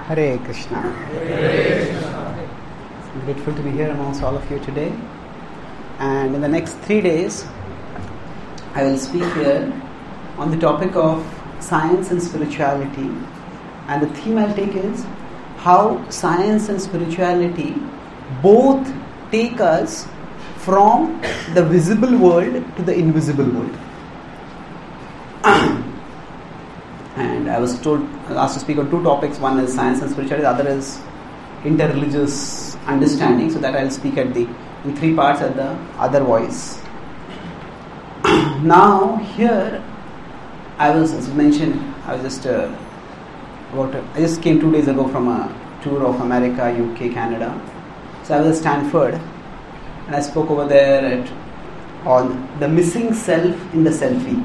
Hare Krishna. I'm grateful to be here amongst all of you today. And in the next 3 days, I will speak here on the topic of science and spirituality. And the theme I'll take is how science and spirituality both take us from the visible world to the invisible world. And I was asked to speak on 2 topics. One is science and spirituality, the other is interreligious understanding. So that I'll speak in 3 parts at the other voice. Now here, I was, as mentioned, I just came 2 days ago from a tour of America, UK, Canada. So I was at Stanford, and I spoke over there on the missing self in the selfie.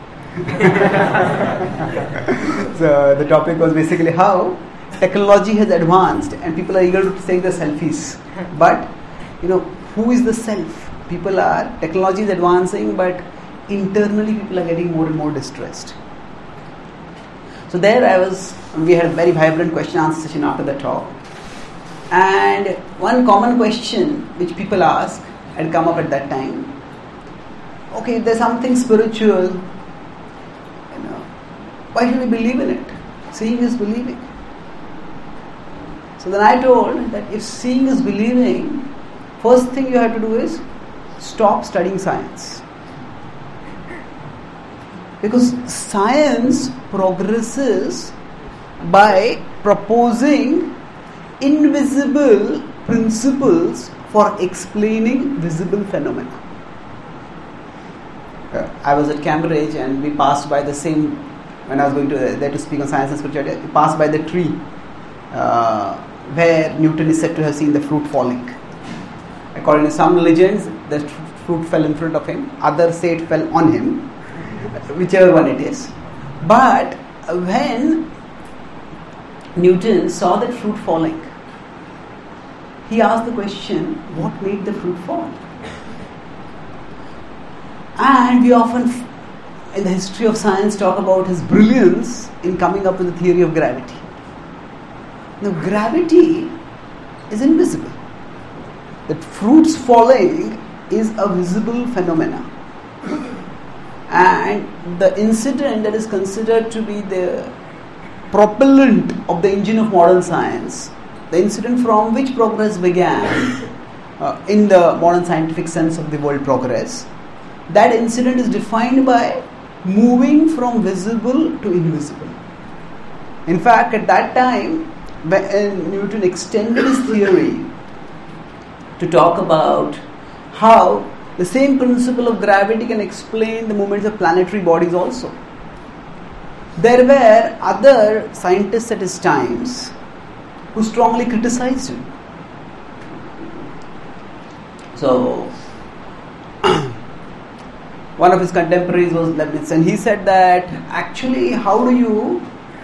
So the topic was basically how technology has advanced and people are eager to take the selfies. But, who is the self? Technology is advancing, but internally people are getting more and more distressed. So there we had a very vibrant question answer session after the talk. And one common question which people ask had come up at that time. Okay, if there's something spiritual, why should we believe in it? Seeing is believing. So then I told that if seeing is believing, first thing you have to do is stop studying science. Because science progresses by proposing invisible principles for explaining visible phenomena. I was at Cambridge and we passed by the same, when I was going there to speak on science and spirituality, we passed by the tree where Newton is said to have seen the fruit falling. According to some legends, the fruit fell in front of him, others say it fell on him, whichever one it is. But when Newton saw that fruit falling, he asked the question, what made the fruit fall? And we often, in the history of science, talk about his brilliance in coming up with the theory of gravity. Now, gravity is invisible. That fruits falling is a visible phenomena. And the incident that is considered to be the propellant of the engine of modern science, the incident from which progress began in the modern scientific sense of the word progress, that incident is defined by moving from visible to invisible. In fact, at that time, when Newton extended his theory to talk about how the same principle of gravity can explain the movements of planetary bodies also. There were other scientists at his times who strongly criticized him. So, one of his contemporaries was Leibniz, and he said that actually, how do you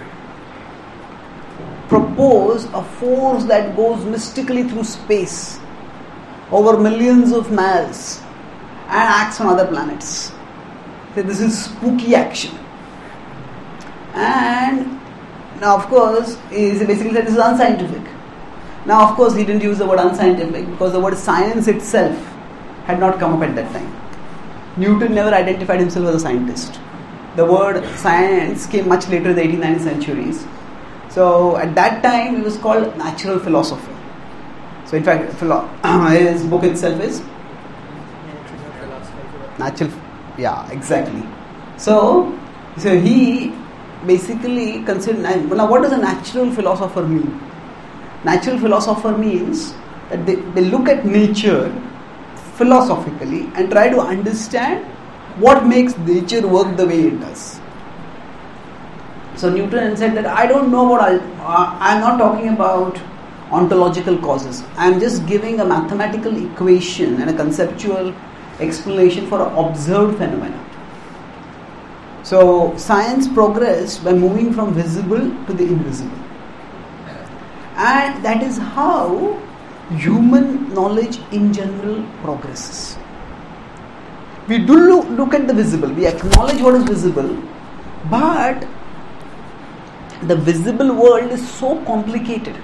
propose a force that goes mystically through space over millions of miles and acts on other planets? So this is spooky action. And now, of course, he basically said this is unscientific. Now, of course, he didn't use the word unscientific because the word science itself had not come up at that time. Newton never identified himself as a scientist. The word science came much later in the 18th and 19th centuries. So, at that time, it was called natural philosophy. So, in fact, his book itself is natural. Yeah, exactly. So he basically considered. Now, what does a natural philosopher mean? Natural philosopher means that they look at nature philosophically and try to understand what makes nature work the way it does. So Newton said that I don't know I'm not talking about ontological causes. I am just giving a mathematical equation and a conceptual explanation for an observed phenomena. So science progressed by moving from visible to the invisible. And that is how human knowledge in general progresses. We do look at the visible, we acknowledge what is visible, but the visible world is so complicated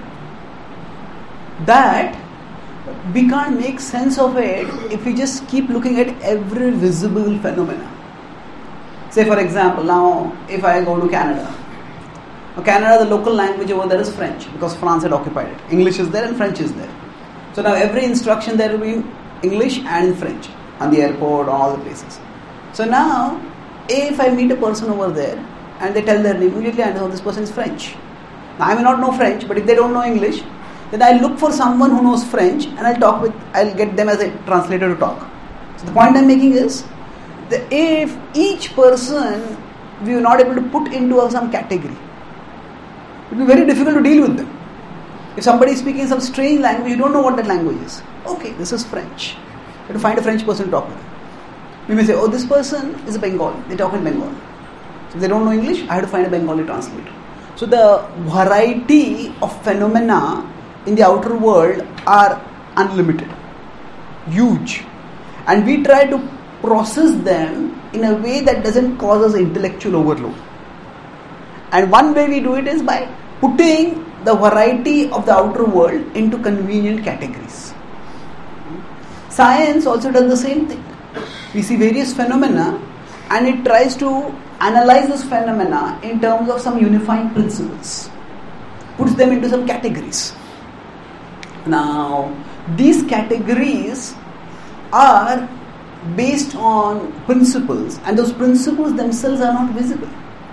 that we can't make sense of it if we just keep looking at every visible phenomena. Say for example, now if I go to Canada, the local language over there is French because France had occupied it. English is there and French is there. So now every instruction there will be in English and in French on the airport, all the places. So now if I meet a person over there and they tell their name, immediately I know this person is French. Now I may not know French, but if they don't know English, then I'll look for someone who knows French and I'll get them as a translator to talk. So the point I'm making is that if each person we are not able to put into some category, it will be very difficult to deal with them. If somebody is speaking some strange language, you don't know what that language is. Okay, this is French. You have to find a French person to talk with. We may say, oh, this person is a Bengali. They talk in Bengali. So if they don't know English, I have to find a Bengali translator. So the variety of phenomena in the outer world are unlimited, huge, and we try to process them in a way that doesn't cause us intellectual overload. And one way we do it is by putting the variety of the outer world into convenient categories. Science also does the same thing. We see various phenomena and it tries to analyze those phenomena in terms of some unifying principles, puts them into some categories. Now, these categories are based on principles and those principles themselves are not visible.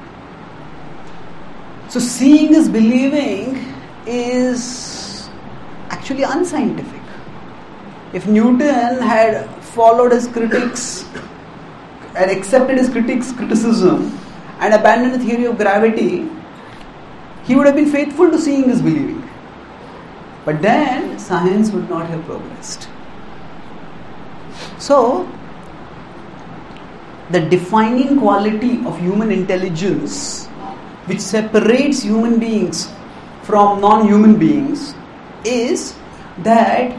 So, seeing is believing is actually unscientific. If Newton had followed his critics and accepted his critics' criticism and abandoned the theory of gravity, he would have been faithful to seeing is believing. But then science would not have progressed. So, the defining quality of human intelligence which separates human beings from non-human beings is that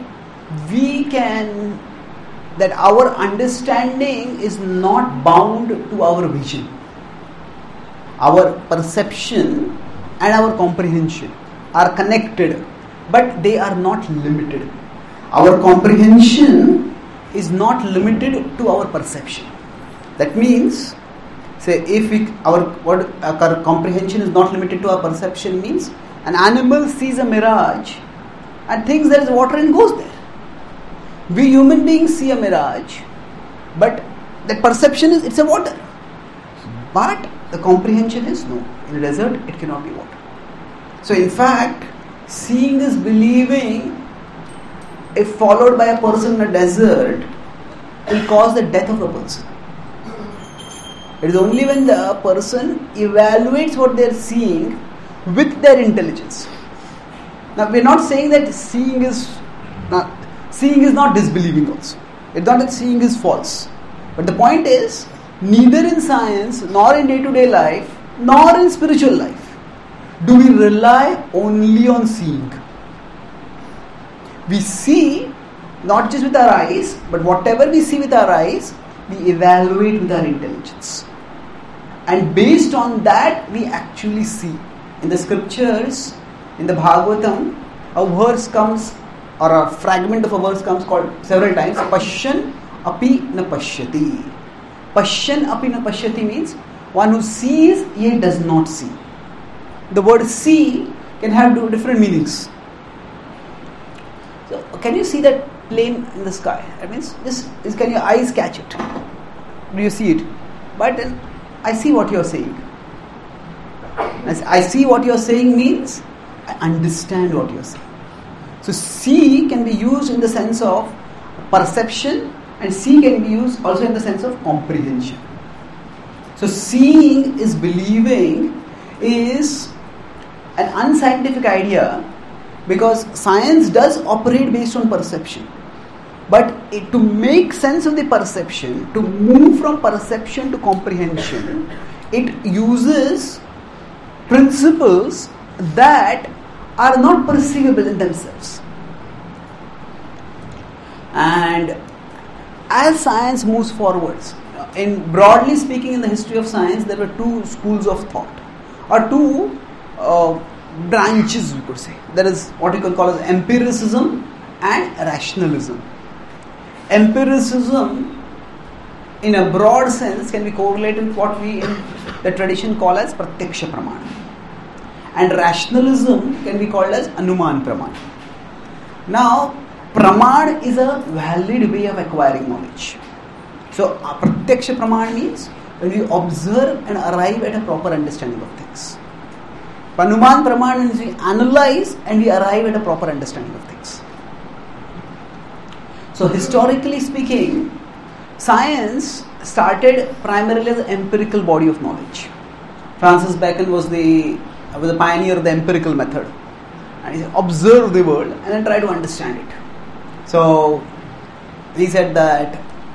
our understanding is not bound to our vision. Our perception and our comprehension are connected, but they are not limited. Our comprehension is not limited to our perception. That means, say, if our comprehension is not limited to our perception, means an animal sees a mirage and thinks there is water and goes there. We human beings see a mirage, but the perception is it's a water. But the comprehension is no. In a desert, it cannot be water. So in fact, seeing is believing, if followed by a person in a desert, will cause the death of a person. It is only when the person evaluates what they are seeing with their intelligence. Now we are not saying that seeing is not disbelieving also. It's not that seeing is false. But the point is, neither in science, nor in day-to-day life, nor in spiritual life, do we rely only on seeing. We see not just with our eyes, but whatever we see with our eyes, we evaluate with our intelligence. And based on that, we actually see. In the scriptures, in the Bhagavatam, a verse comes, or a fragment of a verse comes called several times, Pashyan api na pashyati. Pashyan api na pashyati means one who sees yet does not see. The word see can have different meanings. So, can you see that plane in the sky? That means, can your eyes catch it? Do you see it? But I see what you are saying. As I see what you are saying means I understand what you are saying. So see can be used in the sense of perception, and see can be used also in the sense of comprehension. So seeing is believing is an unscientific idea, because science does operate based on perception. But to make sense of the perception, to move from perception to comprehension, it uses principles that are not perceivable in themselves. And as science moves forwards, broadly speaking, in the history of science, there were two schools of thought, or two branches, we could say. There is what you can call as empiricism and rationalism. Empiricism, in a broad sense, can be correlated with what we in the tradition call as pratyaksha pramana. And rationalism can be called as anuman pramana. Now, praman is a valid way of acquiring knowledge. So, pratyaksha praman means when we observe and arrive at a proper understanding of things. Anuman praman means we analyze and we arrive at a proper understanding of things. So, historically speaking, science started primarily as an empirical body of knowledge. Francis Bacon was the pioneer of the empirical method. And he observed the world and then tried to understand it. So, he said that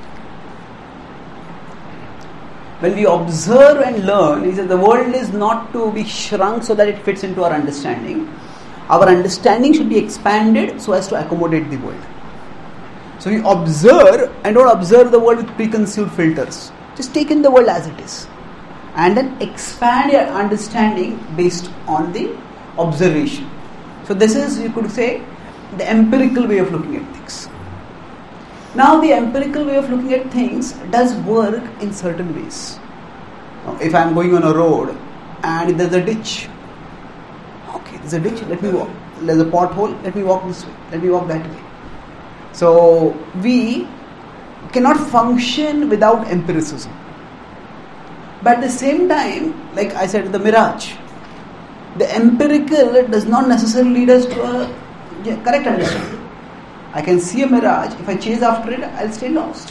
when we observe and learn, he said the world is not to be shrunk so that it fits into our understanding. Our understanding should be expanded so as to accommodate the world. So we observe and don't observe the world with preconceived filters. Just take in the world as it is. And then expand your understanding based on the observation. So this is, you could say, the empirical way of looking at things. Now the empirical way of looking at things does work in certain ways. If I am going on a road and there's a ditch, okay, there's a ditch, let me walk. There's a pothole, let me walk this way, let me walk that way. So we cannot function without empiricism. But at the same time, like I said, the mirage, the empirical does not necessarily lead us to a correct understanding. I can see a mirage, if I chase after it, I'll stay lost.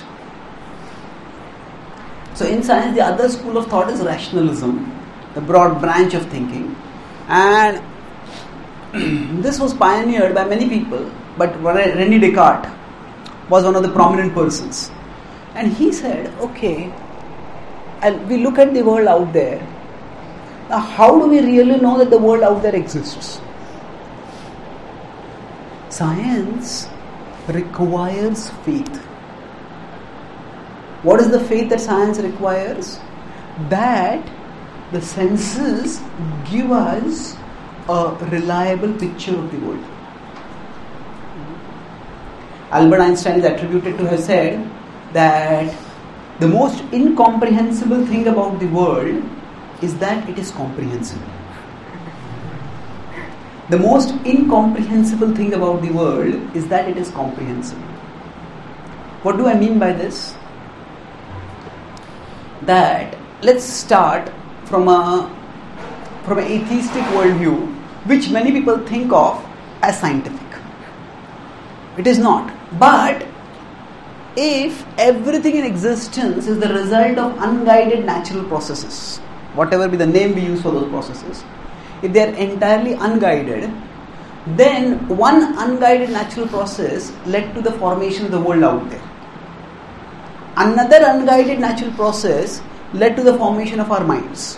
So in science, the other school of thought is rationalism, the broad branch of thinking. And this was pioneered by many people, but René Descartes was one of the prominent persons. And he said, okay, we look at the world out there. Now how do we really know that the world out there exists? Science requires faith. What is the faith that science requires? That the senses give us a reliable picture of the world. Albert Einstein is attributed to have said that the most incomprehensible thing about the world is that it is comprehensible. The most incomprehensible thing about the world is that it is comprehensible. What do I mean by this? That let's start from an atheistic worldview, which many people think of as scientific. It is not. But if everything in existence is the result of unguided natural processes, whatever be the name we use for those processes, if they are entirely unguided, then one unguided natural process led to the formation of the world out there. Another unguided natural process led to the formation of our minds.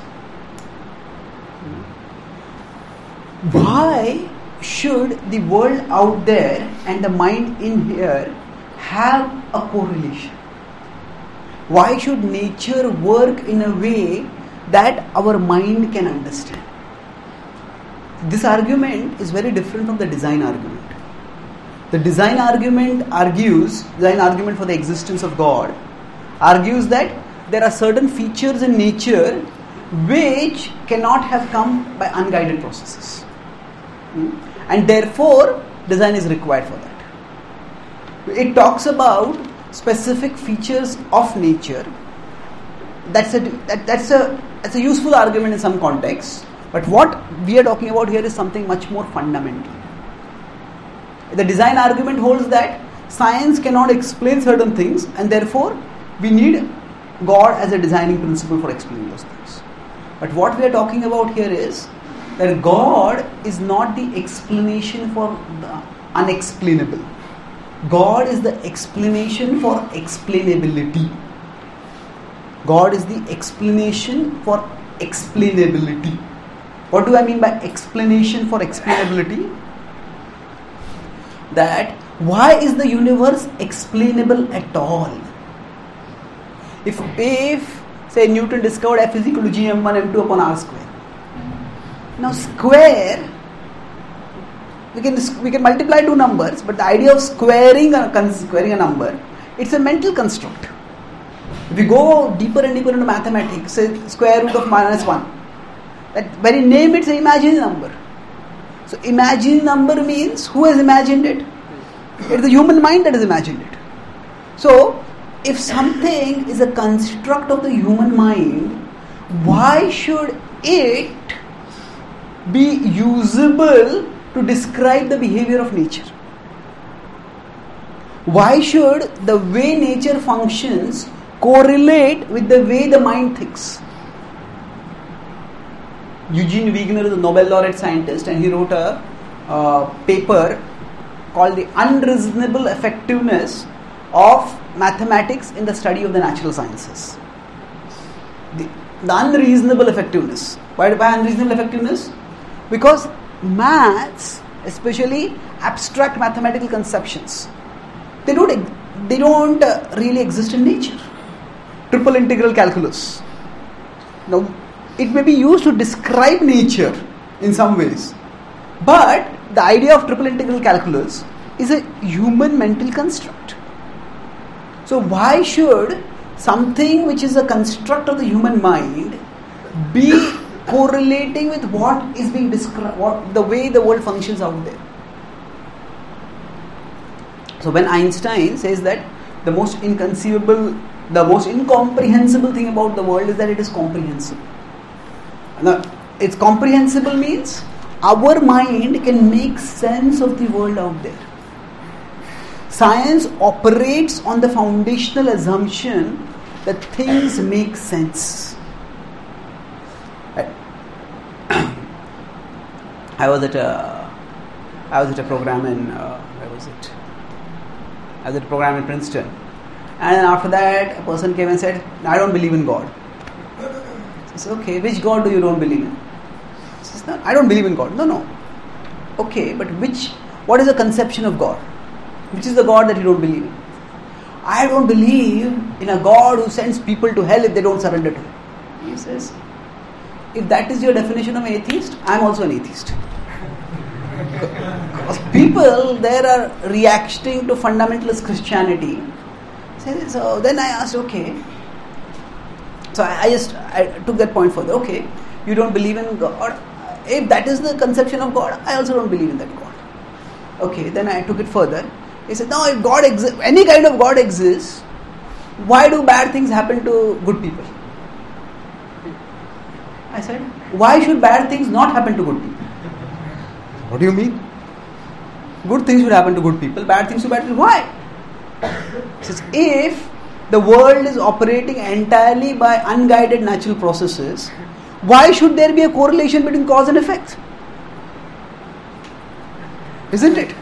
Why should the world out there and the mind in here have a correlation? Why should nature work in a way that our mind can understand? This argument is very different from the design argument. The design argument for the existence of God, argues that there are certain features in nature which cannot have come by unguided processes. And therefore, design is required for that. It talks about specific features of nature. That's a useful argument in some contexts. But what we are talking about here is something much more fundamental. The design argument holds that science cannot explain certain things, and therefore we need God as a designing principle for explaining those things. But what we are talking about here is that God is not the explanation for the unexplainable. God is the explanation for explainability. God is the explanation for explainability. What do I mean by explanation for explainability? That why is the universe explainable at all? If say Newton discovered F is equal to gm1 m2 upon r square, Now square, we can multiply two numbers, but the idea of squaring a number, it's a mental construct. If we go deeper and deeper into mathematics, say square root of minus 1, that very name it's an imaginary number. So imaginary number means who has imagined it? It is the human mind that has imagined it. So if something is a construct of the human mind, why should it be usable to describe the behavior of nature? Why should the way nature functions correlate with the way the mind thinks? Eugene Wigner is a Nobel laureate scientist, and he wrote a paper called The Unreasonable Effectiveness of Mathematics in the Study of the Natural Sciences. The unreasonable effectiveness. Why unreasonable effectiveness? Because maths, especially abstract mathematical conceptions, they don't really exist in nature. Triple integral calculus. Now, it may be used to describe nature in some ways, but the idea of triple integral calculus is a human mental construct. So why should something which is a construct of the human mind be correlating with what is being described, the way the world functions out there? So when Einstein says that the most incomprehensible thing about the world is that it is comprehensible. Now, it's comprehensible means our mind can make sense of the world out there. Science operates on the foundational assumption that things make sense. I was at a program in where was it? I was at a program in Princeton, and then after that, a person came and said, "I don't believe in God." I said, "Okay, which God do you don't believe in?" He says, "No, I don't believe in God." No. Okay, but what is the conception of God? Which is the God that you don't believe in? I don't believe in a God who sends people to hell if they don't surrender to him. He says, if that is your definition of atheist, I am also an atheist. Because people there are reacting to fundamentalist Christianity. So then I asked, okay. So I took that point further. Okay, you don't believe in God. If that is the conception of God, I also don't believe in that God. Okay, then I took it further. He said, no, if God exists, any kind of God exists, why do bad things happen to good people? I said, why should bad things not happen to good people? What do you mean? Good things should happen to good people, bad things to bad people. Why? He says, if the world is operating entirely by unguided natural processes, why should there be a correlation between cause and effect? Isn't it?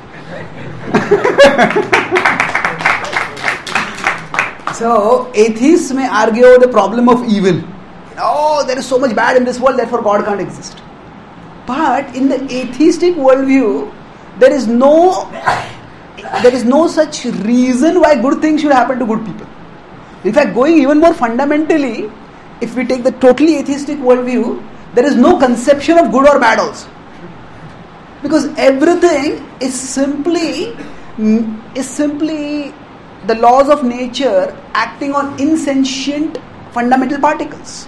So, atheists may argue the problem of evil. Oh, there is so much bad in this world, therefore God can't exist. But in the atheistic worldview, there is no such reason why good things should happen to good people. In fact, going even more fundamentally, if we take the totally atheistic worldview, there is no conception of good or bad also. Because everything is simply the laws of nature acting on insentient fundamental particles.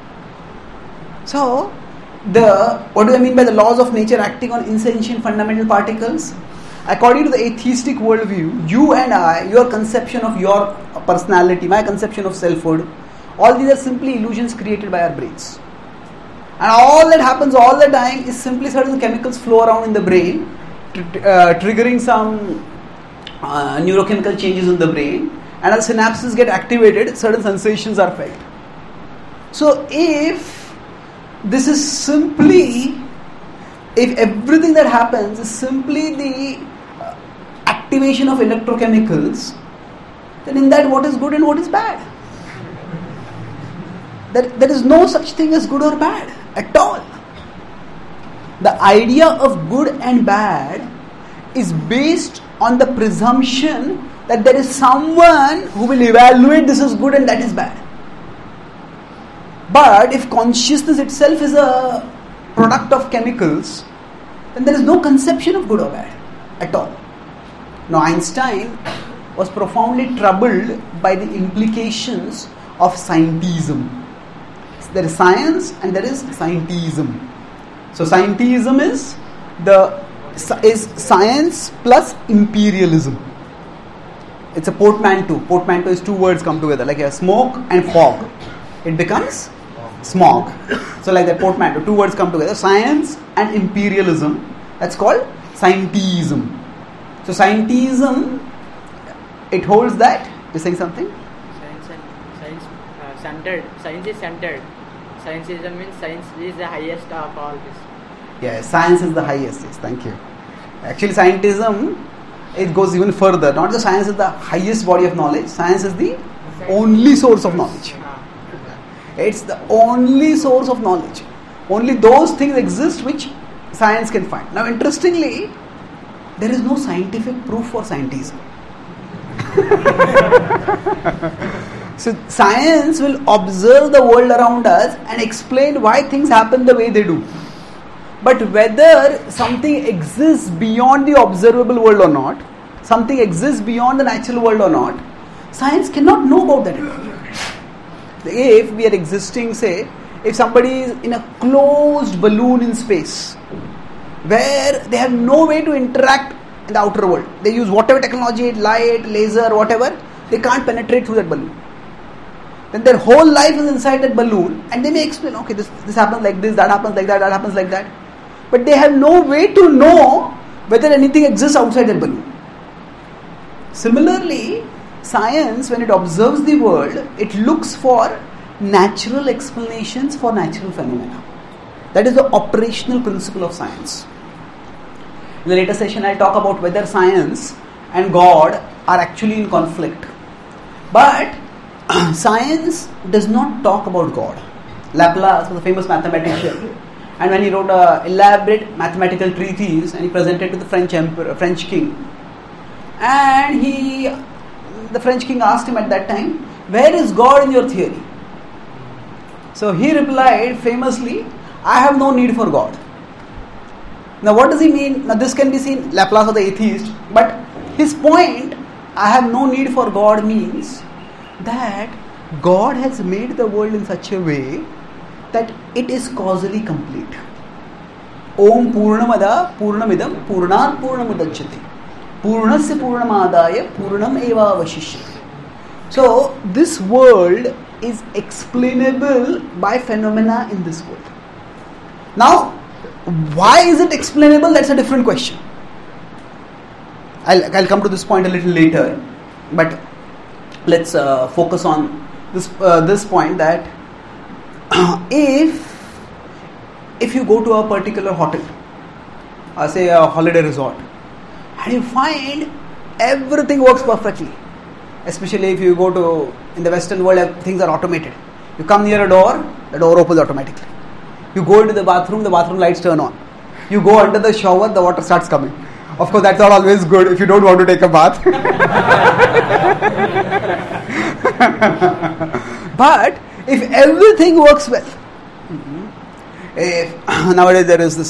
So, what do I mean by the laws of nature acting on insentient fundamental particles? According to the atheistic worldview, you and I, your conception of your personality, my conception of selfhood, all these are simply illusions created by our brains. And all that happens all the time is simply certain chemicals flow around in the brain, triggering some neurochemical changes in the brain, and as synapses get activated, certain sensations are felt. So if everything that happens is simply the activation of electrochemicals, then in that what is good and what is bad? There is no such thing as good or bad at all. The idea of good and bad is based on the presumption that there is someone who will evaluate this as good and that is bad. But if consciousness itself is a product of chemicals, then there is no conception of good or bad at all. Now Einstein was profoundly troubled by the implications of scientism. There is science and there is scientism. So scientism is science plus imperialism. It's a portmanteau. Portmanteau is two words come together, like a smoke and fog. It becomes smog. So like that portmanteau, two words come together, science and imperialism. That's called scientism. So scientism, it holds that. You're saying something? Centered. Science is centered. Scientism means science is the highest of all this. Yes, science is the highest. Yes, thank you. Actually, scientism, it goes even further. Not just science is the highest body of knowledge. Science is the only source of knowledge. It's the only source of knowledge. Only those things exist which science can find. Now, interestingly, there is no scientific proof for scientism. So, science will observe the world around us and explain why things happen the way they do. But whether something exists beyond the observable world or not, something exists beyond the natural world or not, science cannot know about that at all. If we are existing, say, if somebody is in a closed balloon in space, where they have no way to interact in the outer world, they use whatever technology, light, laser, whatever, they can't penetrate through that balloon. Then their whole life is inside that balloon, and they may explain, okay, this happens like this, that happens like that, that happens like that. But they have no way to know whether anything exists outside that balloon. Similarly, science, when it observes the world, it looks for natural explanations for natural phenomena. That is the operational principle of science. In the later session, I'll talk about whether science and God are actually in conflict. But science does not talk about God. Laplace was a famous mathematician, and when he wrote an elaborate mathematical treatise and he presented to the French king, and the French king asked him at that time, where is God in your theory? So he replied famously, I have no need for God. Now what does he mean? Now this can be seen, Laplace was the atheist, but his point, I have no need for God, means that God has made the world in such a way that it is causally complete. Om Purnamada Purnamidam Purnat Purnamudachyate Purnasya Purnamadaya Purnam Eva Vashishyate. So this world is explainable by phenomena in this world. Now, why is it explainable? That's a different question. I'll come to this point a little later, but let's focus on this point that if you go to a particular hotel, say a holiday resort, and you find everything works perfectly, especially if you go to, in the Western world, things are automated. You come near a door, the door opens automatically. You go into the bathroom lights turn on. You go under the shower, the water starts coming. Of course, that's not always good if you don't want to take a bath. But if everything works well, if nowadays there is this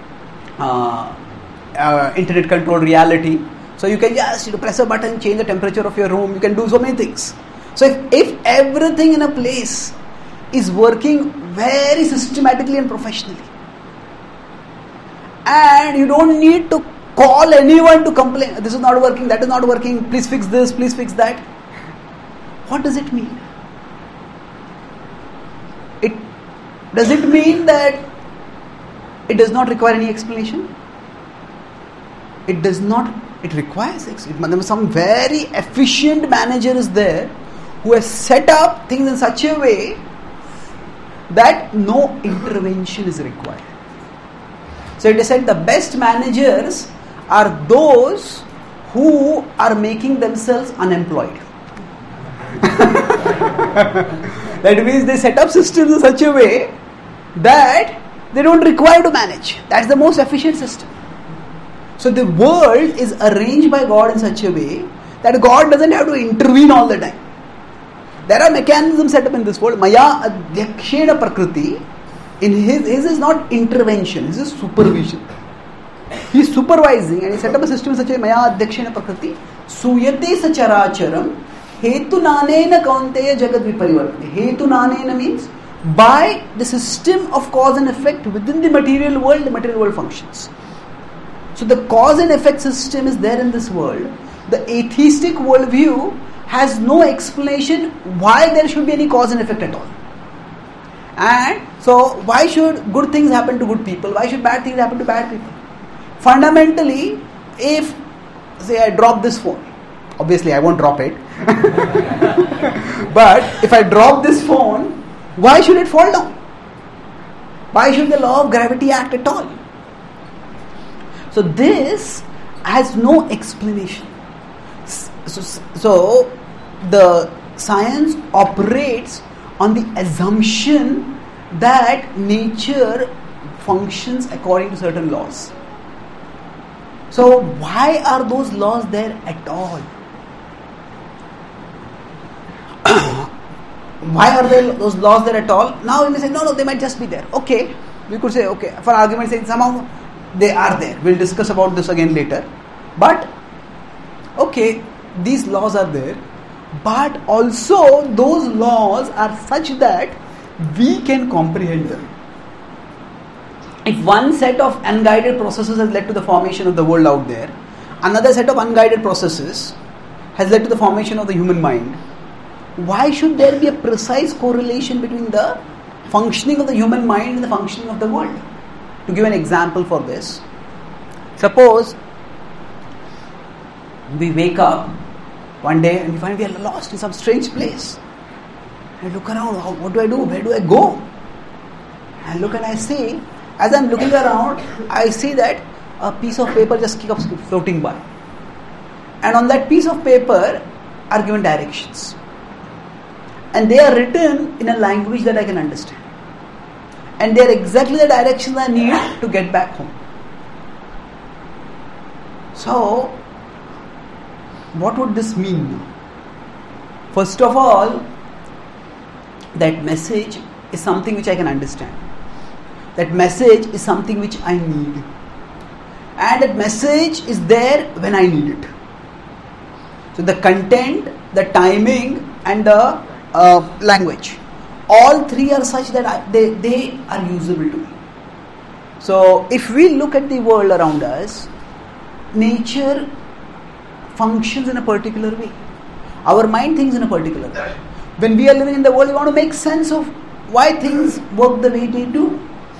internet controlled reality, so you can just press a button, change the temperature of your room, you can do so many things. So if everything in a place is working very systematically and professionally, and you don't need to call anyone to complain, this is not working, that is not working, please fix this, please fix that, what does it mean? Does it mean that it does not require any explanation? It does not. It requires explanation. Some very efficient manager is there who has set up things in such a way that no intervention is required. So it is said the best managers are those who are making themselves unemployed. That means they set up systems in such a way that they don't require to manage. That's the most efficient system. So the world is arranged by God in such a way that God doesn't have to intervene all the time. There are mechanisms set up in this world. Maya adhyakshena prakriti his is not intervention, his is supervision. He is supervising, and he set up a system such as Maya Adhyakshena Prakriti Suyate Sacharacharam Hetu Nanena Kaunteya Jagad Viparivartane. Hetu Nanena means by the system of cause and effect within the material world functions. So the cause and effect system is there in this world. The atheistic worldview has no explanation why there should be any cause and effect at all. And so why should good things happen to good people? Why should bad things happen to bad people? Fundamentally, if say I drop this phone, obviously I won't drop it, but if I drop this phone, why should it fall down? Why should the law of gravity act at all? So this has no explanation. So the science operates on the assumption that nature functions according to certain laws. So why are those laws there at all? Why are those laws there at all? Now we may say, no, they might just be there. Okay, we could say, okay, for argument's sake, somehow they are there. We'll discuss about this again later. But, okay, these laws are there. But also, those laws are such that we can comprehend them. If one set of unguided processes has led to the formation of the world out there, another set of unguided processes has led to the formation of the human mind, why should there be a precise correlation between the functioning of the human mind and the functioning of the world? To give an example for this, suppose we wake up one day and we find we are lost in some strange place. I look around, what do I do? Where do I go? I look and I see, as I'm looking around, I see that a piece of paper just keeps floating by. And on that piece of paper are given directions. And they are written in a language that I can understand. And they are exactly the directions I need to get back home. So, what would this mean? First of all, that message is something which I can understand. That message is something which I need. And that message is there when I need it. So the content, the timing and the language, all three are such that they are usable to me. So if we look at the world around us, nature functions in a particular way. Our mind thinks in a particular way. When we are living in the world, we want to make sense of why things work the way they do.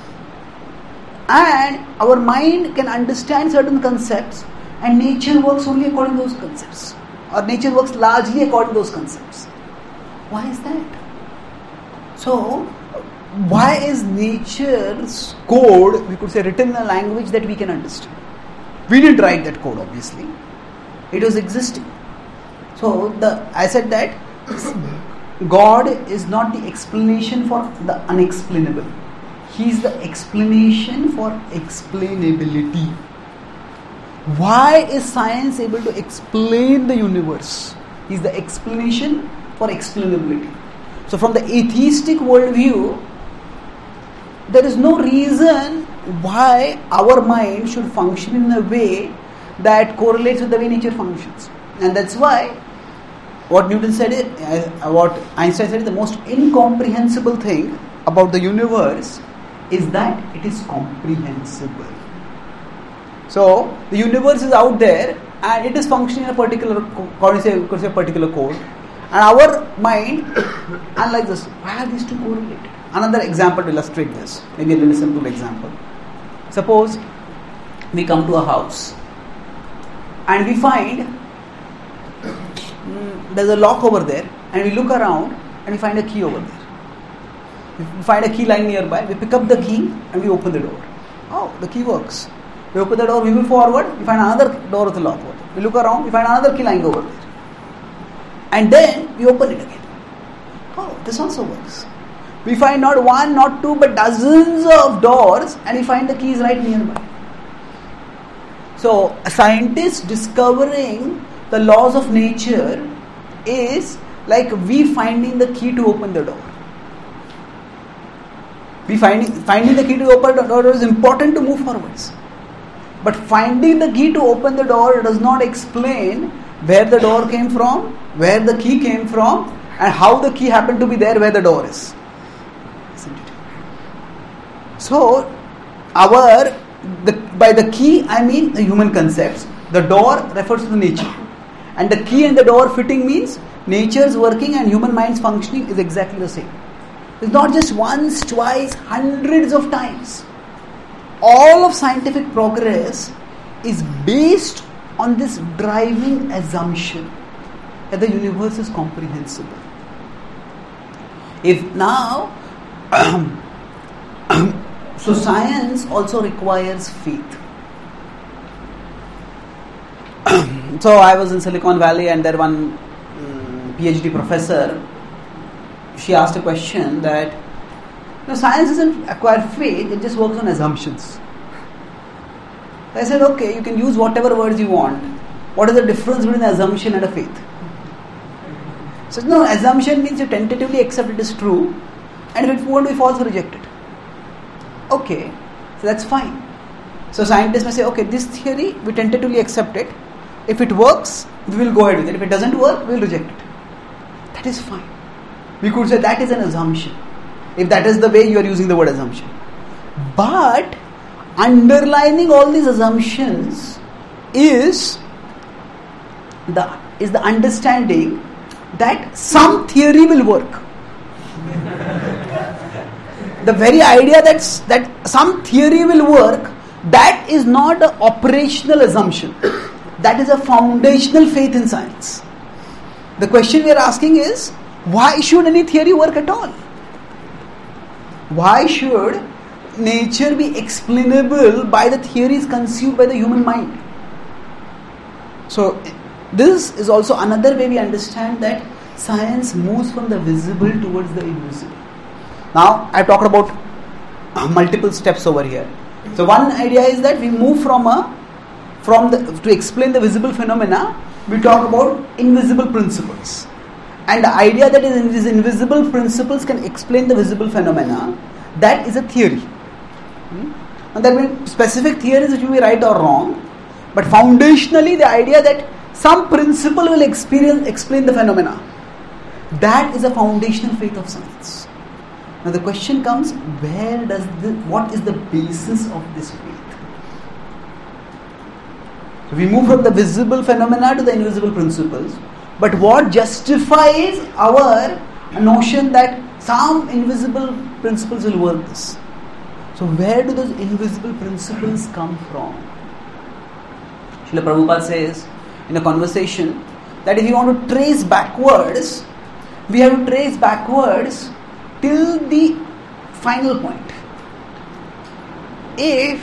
And our mind can understand certain concepts, and nature works only according to those concepts. Or nature works largely according to those concepts. Why is that? So, why is nature's code, we could say, written in a language that we can understand? We didn't write that code, obviously. It was existing. So, I said that God is not the explanation for the unexplainable. He is the explanation for explainability. Why is science able to explain the universe? He is the explanation for explainability. So from the atheistic worldview, there is no reason why our mind should function in a way that correlates with the way nature functions. And that's why what Newton said, what Einstein said, the most incomprehensible thing about the universe is that it is comprehensible. So the universe is out there and it is functioning in a particular particular code. And our mind analyzes, why are these two correlated? Another example to illustrate this, maybe a little simple example. Suppose we come to a house and we find there's a lock over there, and we look around and we find a key over there. We find a key lying nearby, we pick up the key and we open the door. Oh, the key works. We open the door, we move forward, we find another door with a lock over there. We look around, we find another key lying over there. And then we open it again. Oh, this also works. We find not one, not two, but dozens of doors, and we find the keys right nearby. So, a scientist discovering the laws of nature is like we finding the key to open the door. Finding the key to open the door is important to move forwards. But finding the key to open the door does not explain where the door came from, where the key came from, and how the key happened to be there where the door is. Isn't it? So, by the key I mean the human concepts. The door refers to the nature. And the key and the door fitting means nature's working and human mind's functioning is exactly the same. It's not just once, twice, hundreds of times. All of scientific progress is based on this driving assumption that the universe is comprehensible. If now, so science also requires faith. So I was in Silicon Valley and there one PhD professor, she asked a question that science doesn't acquire faith, it just works on assumptions. I said, okay, you can use whatever words you want. What is the difference between an assumption and a faith? So no, assumption means you tentatively accept it is true, and if it won't be false, reject it. Okay, so that's fine. So scientists may say, okay, this theory, we tentatively accept it. If it works, we will go ahead with it. If it doesn't work, we will reject it. That is fine. We could say that is an assumption, if that is the way you are using the word assumption. But underlining all these assumptions is the understanding that some theory will work. The very idea that some theory will work, that is not an operational assumption. That is a foundational faith in science. The question we are asking is, why should any theory work at all? Why should nature be explainable by the theories conceived by the human mind? So, this is also another way we understand that science moves from the visible towards the invisible. Now, I talked about multiple steps over here. So, one idea is that we move to explain the visible phenomena, we talk about invisible principles. And the idea that these invisible principles can explain the visible phenomena, that is a theory. And there may be specific theories which will be right or wrong, but foundationally the idea that some principle will explain the phenomena, that is a foundational faith of science. Now the question comes, what is the basis of this faith? So we move from the visible phenomena to the invisible principles, but what justifies our notion that some invisible principles will work this? So where do those invisible principles come from? Srila Prabhupada says in a conversation that if you want to trace backwards, we have to trace backwards till the final point. If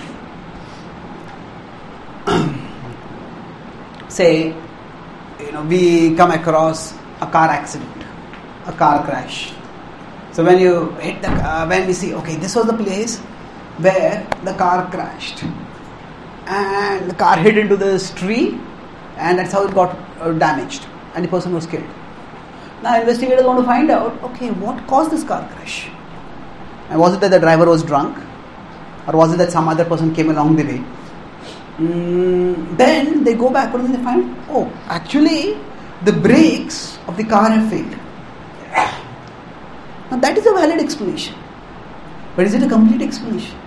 say, we come across a car accident, a car crash. So when you hit when we see, okay, this was the place where the car crashed, and the car hit into this tree, and that's how it got damaged, and the person was killed. Now investigators want to find out, okay, what caused this car crash? And was it that the driver was drunk, or was it that some other person came along the way? Then they go backward and they find, oh, actually the brakes of the car have failed. Now that is a valid explanation. But is it a complete explanation?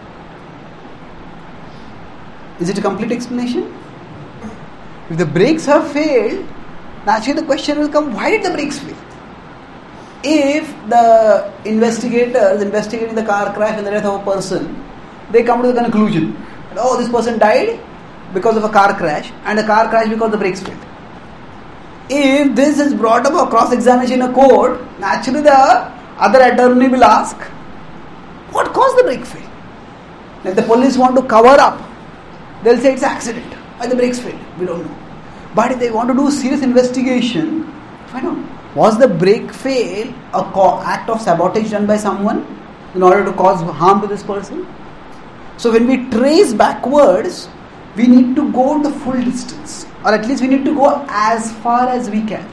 Is it a complete explanation? If the brakes have failed, naturally the question will come, why did the brakes fail? If the investigators investigating the car crash and the death of a person, they come to the conclusion that, oh, this person died because of a car crash, and a car crash because the brakes failed. If this is brought up a cross-examination in a court, naturally the other attorney will ask, what caused the brake fail? If the police want to cover up, they'll say it's an accident. Why the brakes failed? We don't know. But if they want to do serious investigation, find out, was the brake fail an act of sabotage done by someone in order to cause harm to this person? So when we trace backwards, we need to go the full distance, or at least we need to go as far as we can.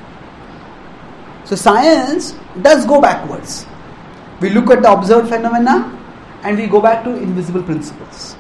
So science does go backwards. We look at the observed phenomena and we go back to invisible principles.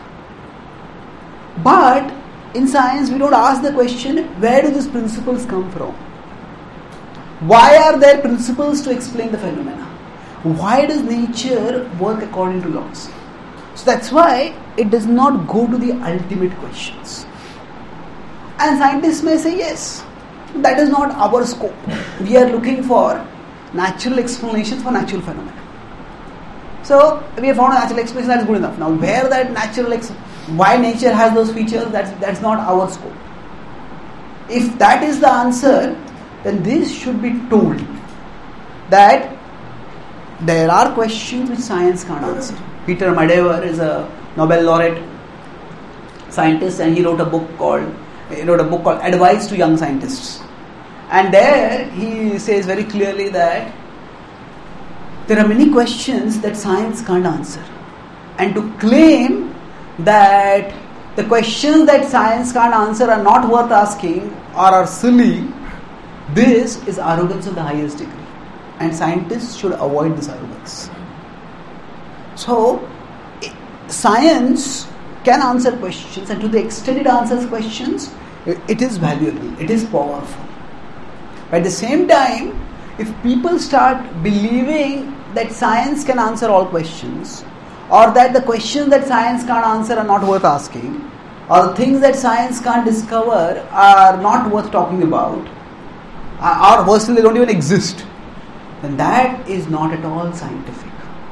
But in science, we don't ask the question, where do these principles come from? Why are there principles to explain the phenomena? Why does nature work according to laws? So that's why it does not go to the ultimate questions. And scientists may say, yes, that is not our scope. We are looking for natural explanations for natural phenomena. So we have found a natural explanation that is good enough. Now where that why nature has those features, that's not our scope. If that is the answer, then this should be told that there are questions which science can't answer. Peter Medawar is a Nobel laureate scientist, and he wrote a book called Advice to Young Scientists. And there he says very clearly that there are many questions that science can't answer. And to claim that the questions that science can't answer are not worth asking or are silly, this is arrogance of the highest degree. And scientists should avoid this arrogance. So, science can answer questions, and to the extent it answers questions, it is valuable, it is powerful. But at the same time, if people start believing that science can answer all questions, or that the questions that science can't answer are not worth asking, or things that science can't discover are not worth talking about, or worse still, they don't even exist, then that is not at all scientific.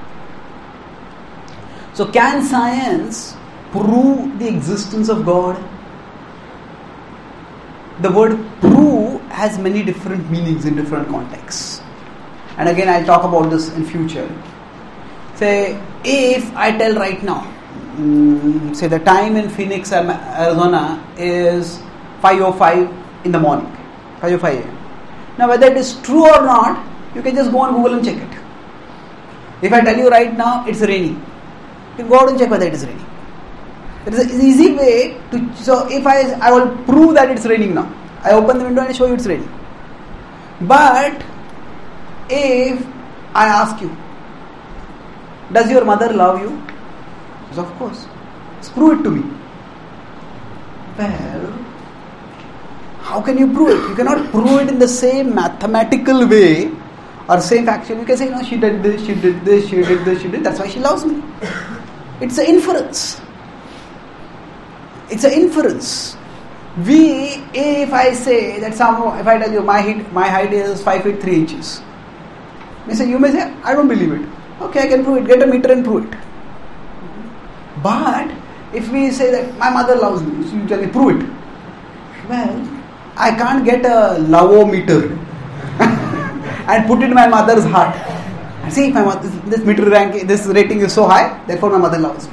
So can science prove the existence of God? The word prove has many different meanings in different contexts. And again, I'll talk about this in future. Say, if I tell right now, say the time in Phoenix, Arizona is 5:05 in the morning, 5:05 a.m. Now whether it is true or not, you can just go on Google and check it. If I tell you right now it's raining, you can go out and check whether it is raining. There is an easy way to, so if I will prove that it's raining now. I open the window and show you it's raining. But if I ask you, does your mother love you? Yes, of course. Just prove it to me. Well, how can you prove it? You cannot prove it in the same mathematical way or same factual. You can say, no, she did this, she did this, she did this, she did. That's why she loves me. It's an inference. It's an inference. If I say that if I tell you my height is 5 feet 3 inches, you may say, I don't believe it. Okay, I can prove it. Get a meter and prove it. But if we say that my mother loves me, so you tell me, prove it. Well, I can't get a love-o-meter and put it in my mother's heart. See, this meter rank, this rating is so high, therefore my mother loves me.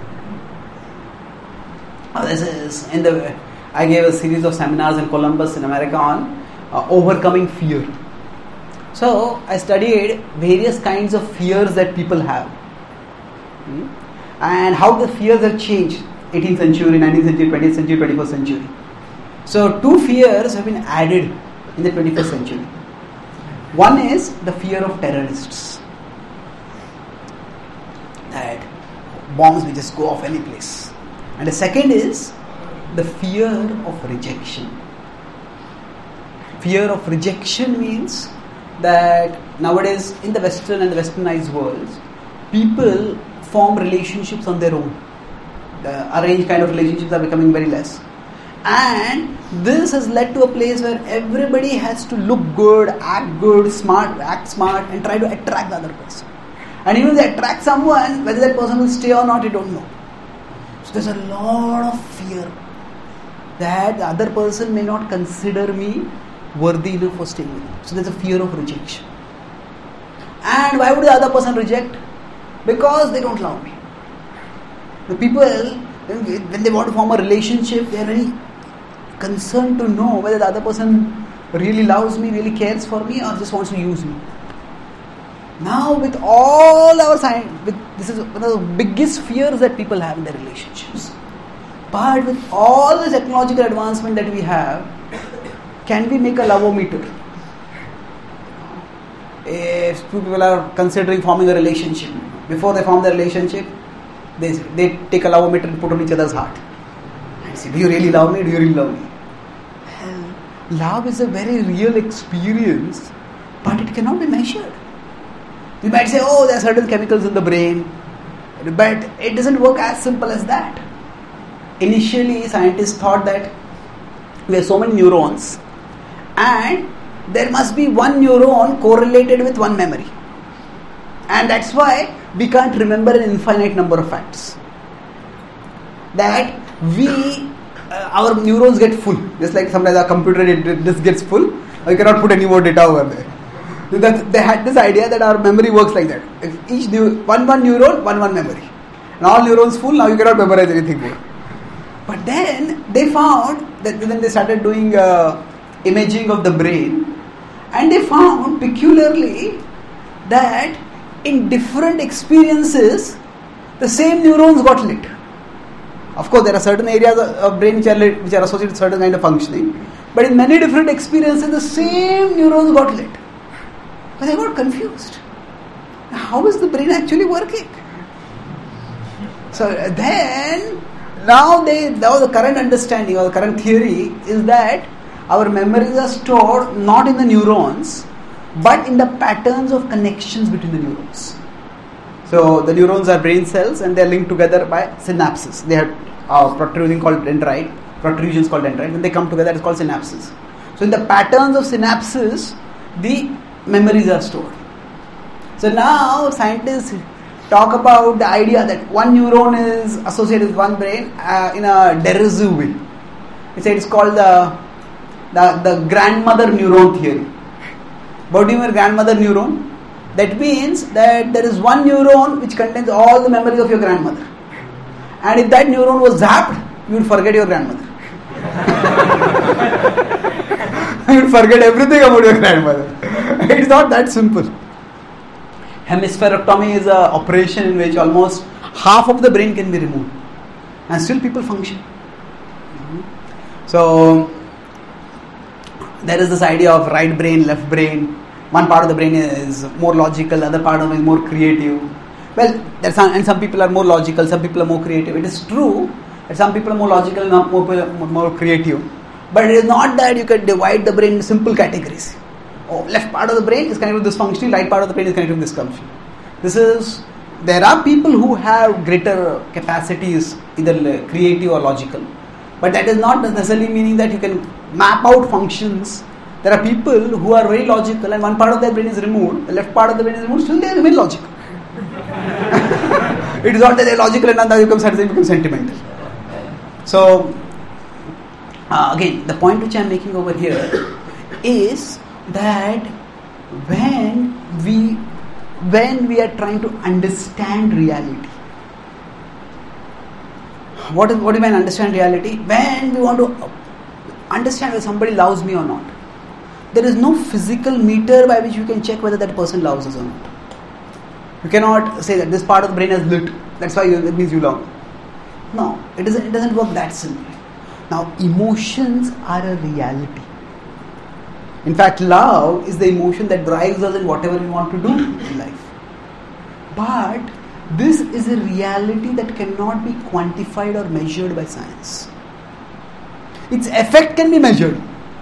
I gave a series of seminars in Columbus in America on overcoming fear. So I studied various kinds of fears that people have and how the fears have changed 18th century, 19th century, 20th century, 21st century. So 2 fears have been added in the 21st century. One is the fear of terrorists. That bombs will just go off any place. And the second is the fear of rejection. Fear of rejection means that nowadays in the Western and the Westernized worlds, people form relationships on their own. The arranged kind of relationships are becoming very less. And this has led to a place where everybody has to look good, act smart, and try to attract the other person. And even if they attract someone, whether that person will stay or not, you don't know. So there's a lot of fear that the other person may not consider me worthy enough for staying with me. So there's a fear of rejection. And why would the other person reject? Because they don't love me. The people, when they want to form a relationship, they are very concerned to know whether the other person really loves me, really cares for me, or just wants to use me. Now with all our science, this is one of the biggest fears that people have in their relationships. But with all the technological advancement that we have, can we make a love-o-meter? If two people are considering forming a relationship, before they form the relationship, They take a love meter and put on each other's heart. And say, do you really love me? Do you really love me? Well, love is a very real experience, but it cannot be measured. You might say, oh, there are certain chemicals in the brain, but it doesn't work as simple as that. Initially, scientists thought that we have so many neurons, and there must be one neuron correlated with one memory. And that's why we can't remember an infinite number of facts. That our neurons get full. Just like sometimes our computer disk gets full, you cannot put any more data over there. They had this idea that our memory works like that. If each one neuron, one memory. And all neurons full, now you cannot memorize anything more. But then they found that when they started doing imaging of the brain, and they found peculiarly that in different experiences, the same neurons got lit. Of course, there are certain areas of brain which are associated with certain kind of functioning, but in many different experiences, the same neurons got lit. But they got confused. How is the brain actually working? So then, now the current understanding or the current theory is that our memories are stored not in the neurons, but in the patterns of connections between the neurons. So the neurons are brain cells and they are linked together by synapses. They have protrusions called dendrites. When they come together, it's called synapses. So in the patterns of synapses, the memories are stored. So now scientists talk about the idea that one neuron is associated with one brain in a derisive way. It's called the grandmother neuron theory. What do you mean grandmother neuron? That means that there is one neuron which contains all the memories of your grandmother. And if that neuron was zapped, you would forget your grandmother. You would forget everything about your grandmother. It's not that simple. Hemispherectomy is an operation in which almost half of the brain can be removed. And still people function. So, there is this idea of right brain, left brain. One part of the brain is more logical, the other part of it is more creative. Well, and some people are more logical, some people are more creative. It is true that some people are more logical and more creative. But it is not that you can divide the brain into simple categories. Left part of the brain is connected with this functioning, right part of the brain is connected with this functioning. There are people who have greater capacities, either creative or logical. But that is not necessarily meaning that you can map out functions. There are people who are very logical and one part of their brain is removed, the left part of the brain is removed, still they remain logical. It is not that they are logical and now they become sentimental. So, again, the point which I am making over here is that when we are trying to understand reality, what do you mean understand reality? When we want to understand whether somebody loves me or not, there is no physical meter by which you can check whether that person loves us or not. You cannot say that this part of the brain is lit, that's why it means you love. No, it doesn't work that simply. Now, emotions are a reality. In fact, love is the emotion that drives us in whatever we want to do in life. But this is a reality that cannot be quantified or measured by science. Its effect can be measured.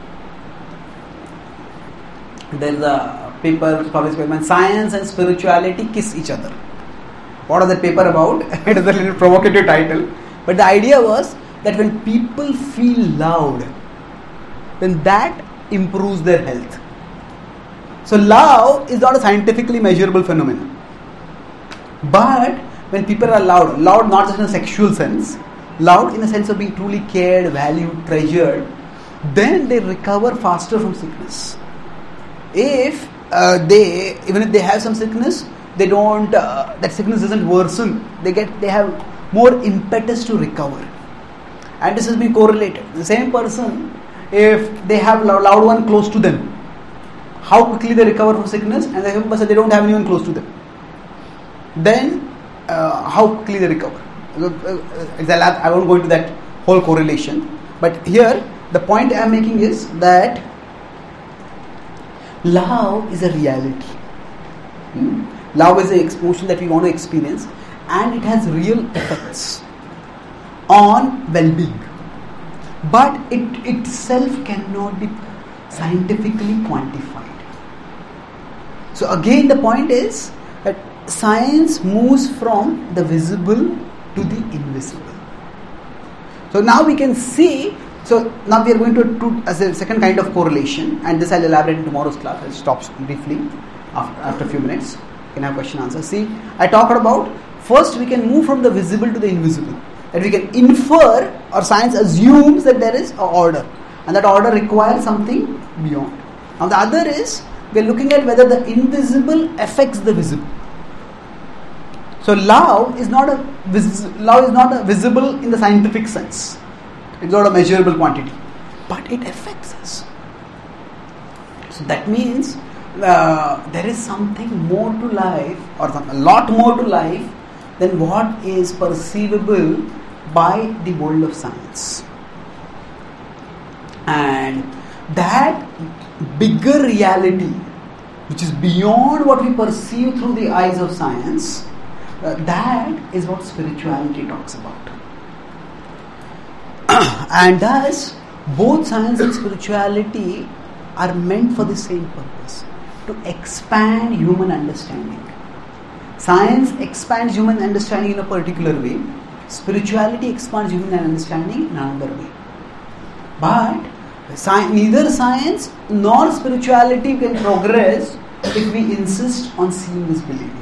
There is a paper published by Science and Spirituality Kiss Each Other. What is that paper about? It is a little provocative title. But the idea was that when people feel loved, then that improves their health. So love is not a scientifically measurable phenomenon. But when people are loved not just in a sexual sense, loved in a sense of being truly cared, valued, treasured, then they recover faster from sickness. Even if they have some sickness, they don't. That sickness doesn't worsen. They have more impetus to recover, and this has been correlated. The same person, if they have a loved one close to them, how quickly they recover from sickness, and the same person they don't have anyone close to them, then how quickly they recover. I won't go into that whole correlation, but here the point I am making is that love is a reality. Love is an emotion that we want to experience, and it has real effects on well-being. But it itself cannot be scientifically quantified. So again, the point is that science moves from the visible to the invisible. So now we can see, so now we are going to do as a second kind of correlation, and this I'll elaborate in tomorrow's class. I'll stop briefly after a few minutes. You can have question answer. See, I talked about first we can move from the visible to the invisible. That we can infer, or science assumes that there is an order, and that order requires something beyond. Now the other is, we are looking at whether the invisible affects the visible. So love is not visible in the scientific sense. It's not a measurable quantity, but it affects us. So that means there is something more to life, or a lot more to life than what is perceivable by the world of science. And that bigger reality, which is beyond what we perceive through the eyes of science, that is what spirituality talks about. And thus, both science and spirituality are meant for the same purpose, to expand human understanding. Science expands human understanding in a particular way. Spirituality expands human understanding in another way. But neither science nor spirituality can progress if we insist on seeing is believing.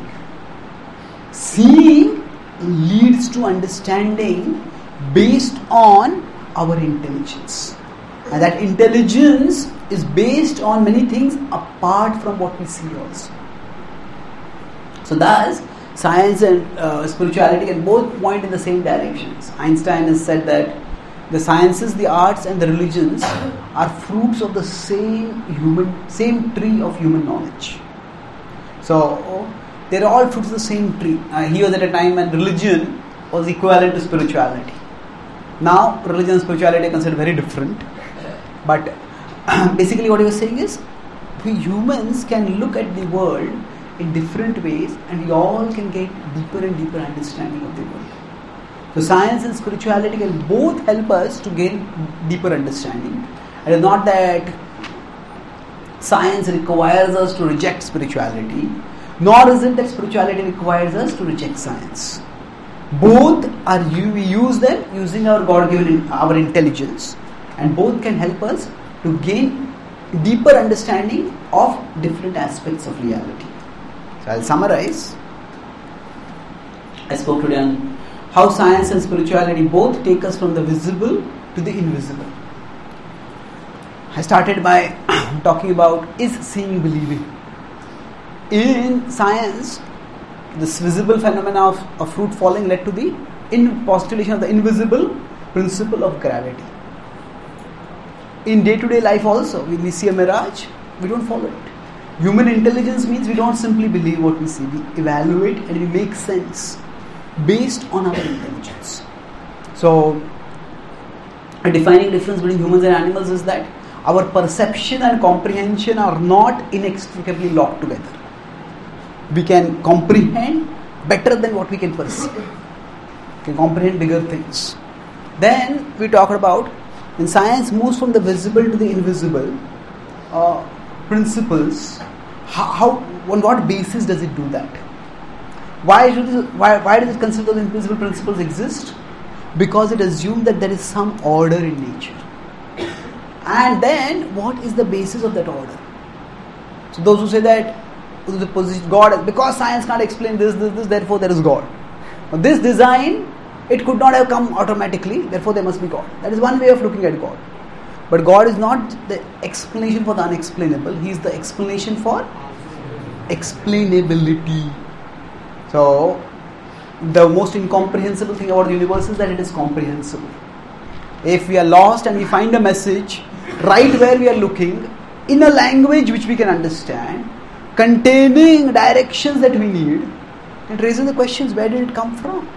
Seeing leads to understanding based on our intelligence. And that intelligence is based on many things apart from what we see also. So thus, science and spirituality can both point in the same directions. Einstein has said that the sciences, the arts and the religions are fruits of the same tree of human knowledge. So they're all fruits of the same tree. He was at a time when religion was equivalent to spirituality. Now religion and spirituality are considered very different. But basically what he was saying is, we humans can look at the world in different ways, and we all can get deeper and deeper understanding of the world. So science and spirituality can both help us to gain deeper understanding. And it's not that science requires us to reject spirituality, nor is it that spirituality requires us to reject science. Both are, we use them using our God-given, our intelligence, and both can help us to gain deeper understanding of different aspects of reality. So I'll summarize. I spoke today on how science and spirituality both take us from the visible to the invisible. I started by talking about, is seeing believing? In science, this visible phenomena of fruit falling led to the postulation of the invisible principle of gravity. In day-to-day life also, when we see a mirage, we don't follow it. Human intelligence means we don't simply believe what we see, we evaluate and we make sense based on our intelligence. So, a defining difference between humans and animals is that our perception and comprehension are not inextricably locked together. We can comprehend better than what we can perceive. We can comprehend bigger things. Then we talked about, when science moves from the visible to the invisible, principles, on what basis does it do that? Why does it consider those invisible principles exist? Because it assumes that there is some order in nature. And then, what is the basis of that order? So those who say that God, because science can't explain this, therefore there is God. Now, this design, it could not have come automatically, therefore there must be God. That is one way of looking at God. But God is not the explanation for the unexplainable, He is the explanation for explainability. So, the most incomprehensible thing about the universe is that it is comprehensible. If we are lost and we find a message right where we are looking, in a language which we can understand, containing directions that we need, it raises the questions, where did it come from?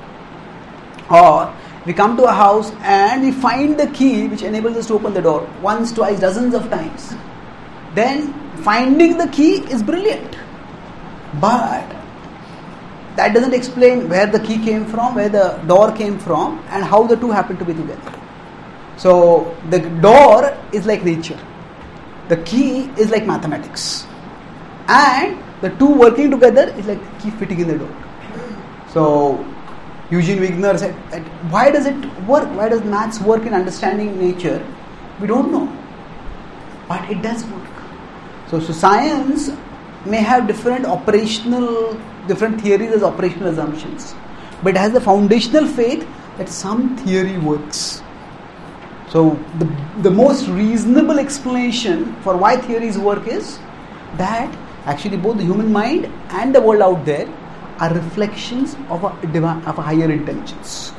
Or we come to a house and we find the key which enables us to open the door once, twice, dozens of times. Then finding the key is brilliant. But that doesn't explain where the key came from, where the door came from, and how the two happen to be together. So the door is like nature, the key is like mathematics, and the two working together is like the key fitting in the door. So Eugene Wigner said, why does it work? Why does maths work in understanding nature? We don't know, but it does work. So science may have different theories as operational assumptions, but it has the foundational faith that some theory works. So the most reasonable explanation for why theories work is that actually both the human mind and the world out there are reflections of a higher intelligence.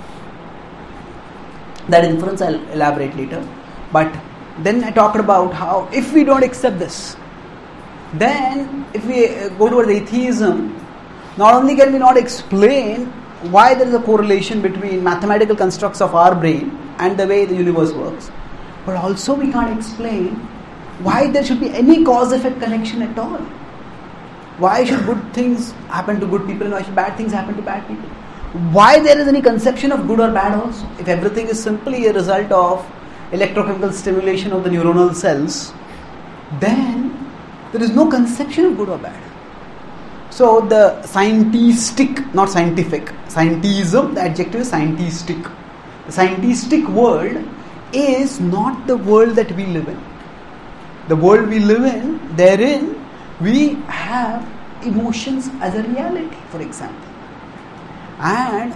That inference I'll elaborate later. But then I talked about how if we don't accept this, then if we go towards atheism, not only can we not explain why there is a correlation between mathematical constructs of our brain and the way the universe works, but also we can't explain why there should be any cause-effect connection at all. Why should good things happen to good people and why should bad things happen to bad people? Why there is any conception of good or bad also? If everything is simply a result of electrochemical stimulation of the neuronal cells, then there is no conception of good or bad. So the scientistic, not scientific, scientism, the adjective is scientistic. The scientistic world is not the world that we live in. The world we live in, therein we have emotions as a reality, for example. And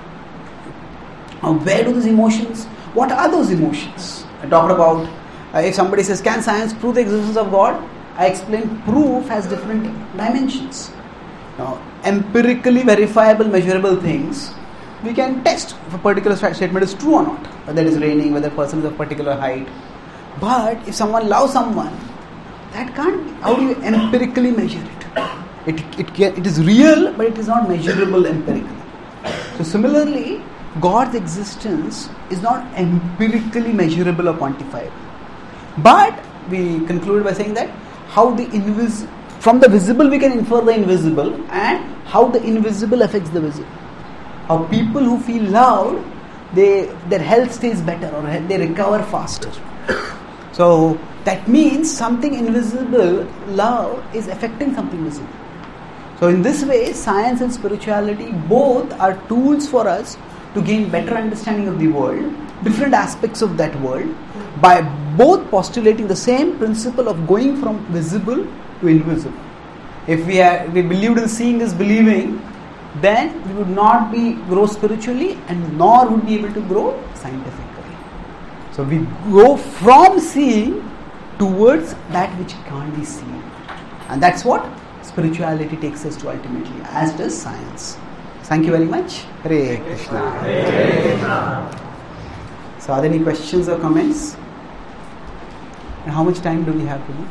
where do those emotions, what are those emotions? I talked about, if somebody says, can science prove the existence of God? I explained proof has different dimensions. Now, empirically verifiable, measurable things, we can test if a particular statement is true or not, whether it is raining, whether a person is of a particular height. But if someone loves someone, that can't be. How do you empirically measure it? It is real, but it is not measurable empirically. So similarly, God's existence is not empirically measurable or quantifiable. But we concluded by saying that how from the visible we can infer the invisible, and how the invisible affects the visible. How people who feel loved, their health stays better or they recover faster. So that means something invisible, love, is affecting something visible. So in this way, science and spirituality both are tools for us to gain better understanding of the world, different aspects of that world, by both postulating the same principle of going from visible to invisible. If we believed in seeing is believing, then we would not grow spiritually and nor would be able to grow scientifically. So we go from seeing towards that which can't be seen. And that's what spirituality takes us to ultimately, as does science. Thank you very much. Hare Krishna. Hare Krishna. So are there any questions or comments? And how much time do we have to do?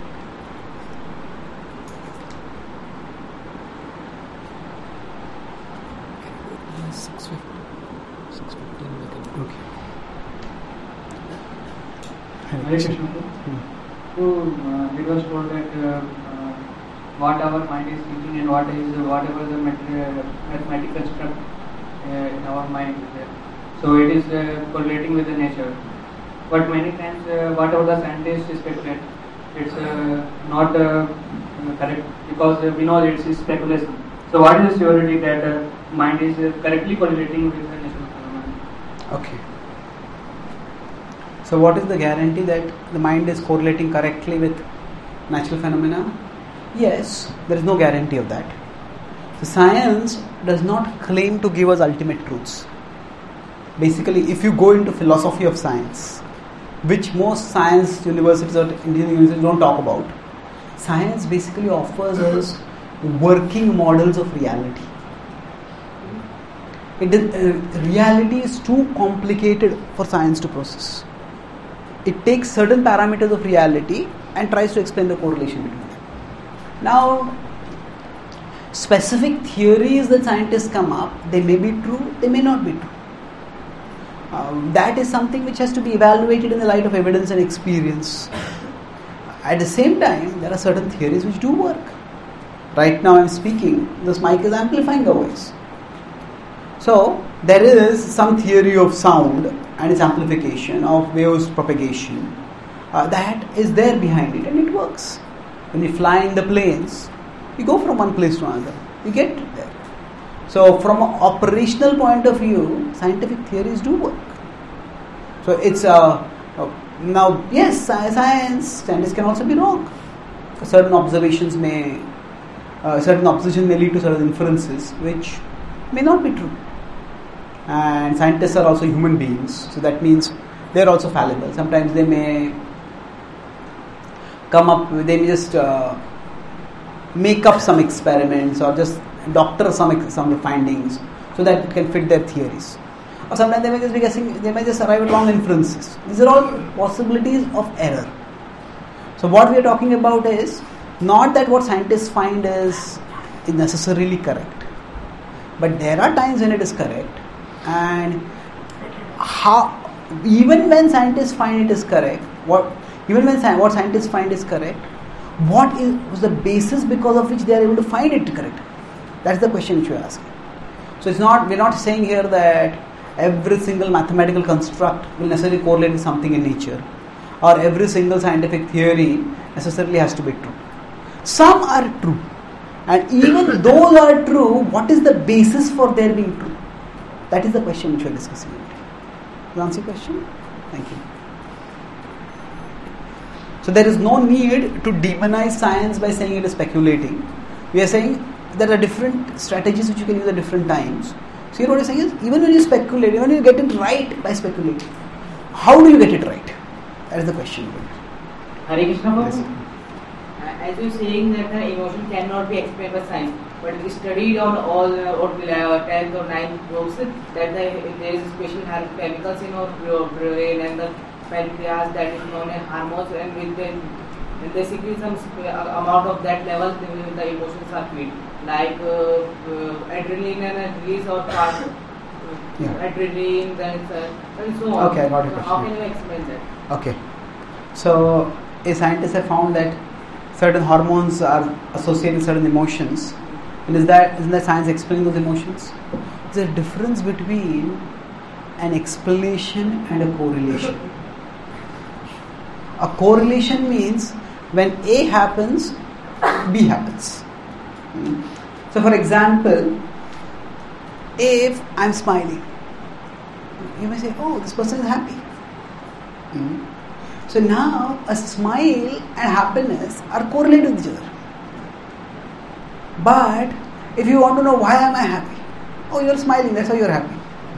Hare Krishna. So it was told that what our mind is thinking and whatever the mathematical construct in our mind is there. So it is correlating with the nature. But many times whatever the scientists speculate, it's not correct, because we know it's speculation. So what is the surety that mind is correctly correlating with the natural phenomenon? Okay. So what is the guarantee that the mind is correlating correctly with natural phenomena? Yes, there is no guarantee of that. So science does not claim to give us ultimate truths. Basically, if you go into philosophy of science, which most science universities or Indian universities don't talk about, science basically offers us working models of reality. Reality is too complicated for science to process. It takes certain parameters of reality and tries to explain the correlation between them. Now, specific theories that scientists come up, they may be true, they may not be true. That is something which has to be evaluated in the light of evidence and experience. At the same time, there are certain theories which do work. Right now I'm speaking, this mic is amplifying the voice. So there is some theory of sound and its amplification, of waves propagation, that is there behind it, and it works. When we fly in the planes, we go from one place to another, we get there. So from an operational point of view, scientific theories do work. So it's now, yes, scientists can also be wrong. Certain observations may lead to certain inferences which may not be true. And scientists are also human beings, so that means they are also fallible. Sometimes they may just make up some experiments or just doctor some findings so that it can fit their theories. Or sometimes they may just be guessing, they may just arrive at wrong inferences. These are all possibilities of error. So what we are talking about is not that what scientists find is necessarily correct, but there are times when it is correct, and even when scientists find it is correct, what scientists find is correct, what was the basis because of which they are able to find it correct? That's the question which we are asking. So we're not saying here that every single mathematical construct will necessarily correlate with something in nature, or every single scientific theory necessarily has to be true. Some are true, and even those are true, what is the basis for their being true? That is the question which we are discussing. Does that answer your question? Thank you. So there is no need to demonize science by saying it is speculating. We are saying there are different strategies which you can use at different times. So here what you are saying is, even when you speculate, even when you get it right by speculating, how do you get it right? That is the question. Hare Krishna. Yes. As you are saying that the emotion cannot be explained by science, but we studied on all 10th or 9th books that there is special chemicals in our brain and the pancreas that is known as hormones, and with they secrete some amount of that level, the emotions are felt, like adrenaline and release or adrenaline and so on. Okay, I got your question. How can you explain that? Okay. So a scientist have found that certain hormones are associated with certain emotions. And isn't that science explaining those emotions? There's a difference between an explanation and a correlation. A correlation means when A happens, B happens. So for example, if I'm smiling, you may say, oh, this person is happy. So now a smile and happiness are correlated with each other. But if you want to know why am I happy? Oh, you're smiling, that's why you're happy.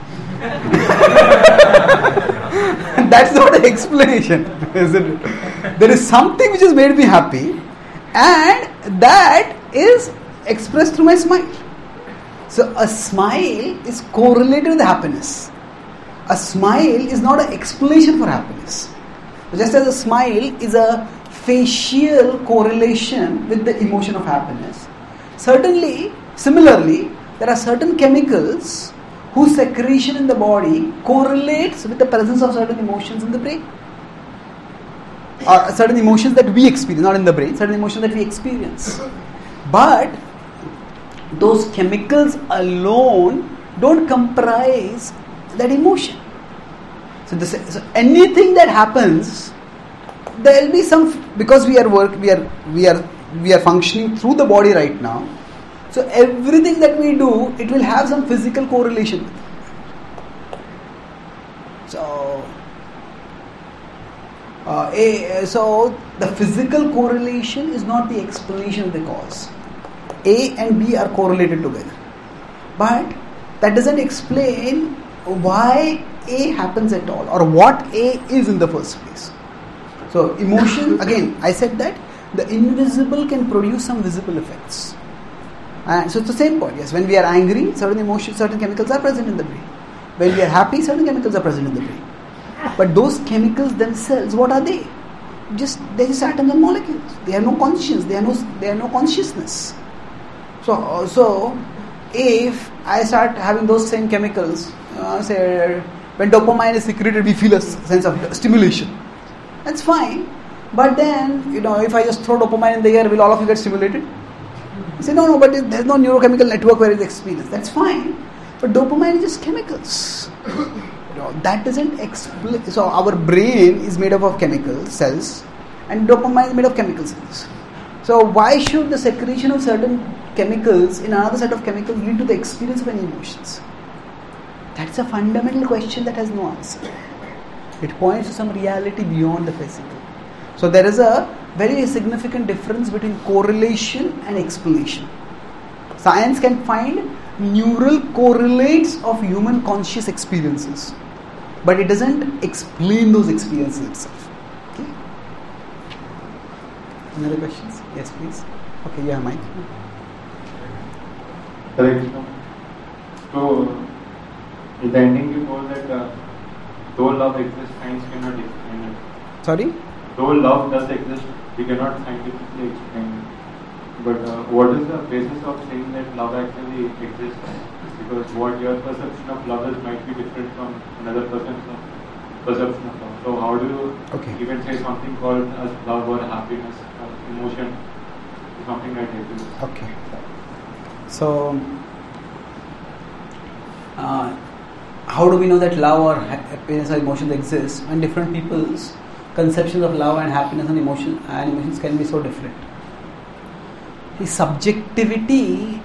That's not an explanation, isn't it? There is something which has made me happy, and that is expressed through my smile. So a smile is correlated with happiness. A smile is not an explanation for happiness. Just as a smile is a facial correlation with the emotion of happiness, similarly, there are certain chemicals whose secretion in the body correlates with the presence of certain emotions in the brain. Or certain emotions that we experience, not in the brain, certain emotions that we experience. But those chemicals alone don't comprise that emotion. So anything that happens, there will be some, because we are functioning through the body right now. So everything that we do, it will have some physical correlation with it. So the physical correlation is not the explanation of the cause. A and B are correlated together, but that doesn't explain why A happens at all, or what A is in the first place. So emotion, again, I said that the invisible can produce some visible effects. So it's the same point. Yes, when we are angry, certain emotions, certain chemicals are present in the brain. When we are happy, certain chemicals are present in the brain. But those chemicals themselves, what are they? They're just atoms and molecules. They have no conscience. They have no consciousness. So if I start having those same chemicals, say when dopamine is secreted, we feel a sense of stimulation. That's fine. But then, if I just throw dopamine in the air, will all of you get stimulated? You say, no, but there's no neurochemical network where it's experienced. That's fine. But dopamine is just chemicals. That doesn't explain. So our brain is made up of chemical cells and dopamine is made of chemical cells. So why should the secretion of certain chemicals in another set of chemicals lead to the experience of any emotions? That's a fundamental question that has no answer. It points to some reality beyond the physical. So there is a very significant difference between correlation and explanation. Science can find neural correlates of human conscious experiences, but it doesn't explain those experiences itself. Okay. Any other questions? Yes, please. Okay, yeah, Mike. Correct. So, in the ending, you told that though love exists, science cannot explain it. Sorry? Though love does exist, we cannot scientifically explain it. But what is the basis of saying that love actually exists? Because what your perception of love is might be different from another person's perception of love. So how do you even say something called as love or happiness or emotion, something that exists? Okay. So, how do we know that love or happiness or emotions exist when different people's conceptions of love and happiness and emotions can be so different? The subjectivity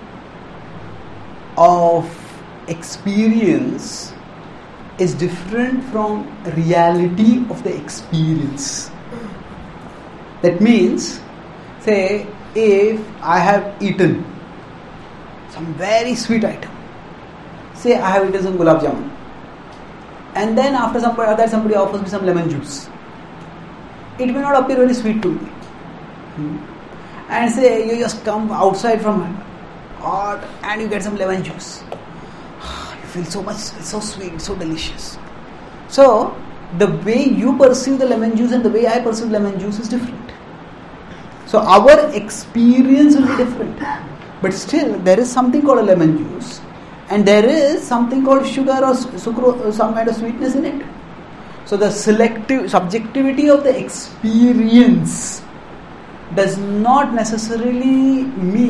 of experience is different from reality of the experience. That means, say, if I have eaten some very sweet item, say I have eaten some gulab jamun, and then after somebody offers me some lemon juice, it may not appear very sweet to me. And say you just come outside from hot and you get some lemon juice. You feel so much, it's so sweet, so delicious. So the way you perceive the lemon juice and the way I perceive lemon juice is different. So our experience will be different. But still there is something called a lemon juice and there is something called sugar or sucrose or some kind of sweetness in it. So the subjectivity of the experience does not necessarily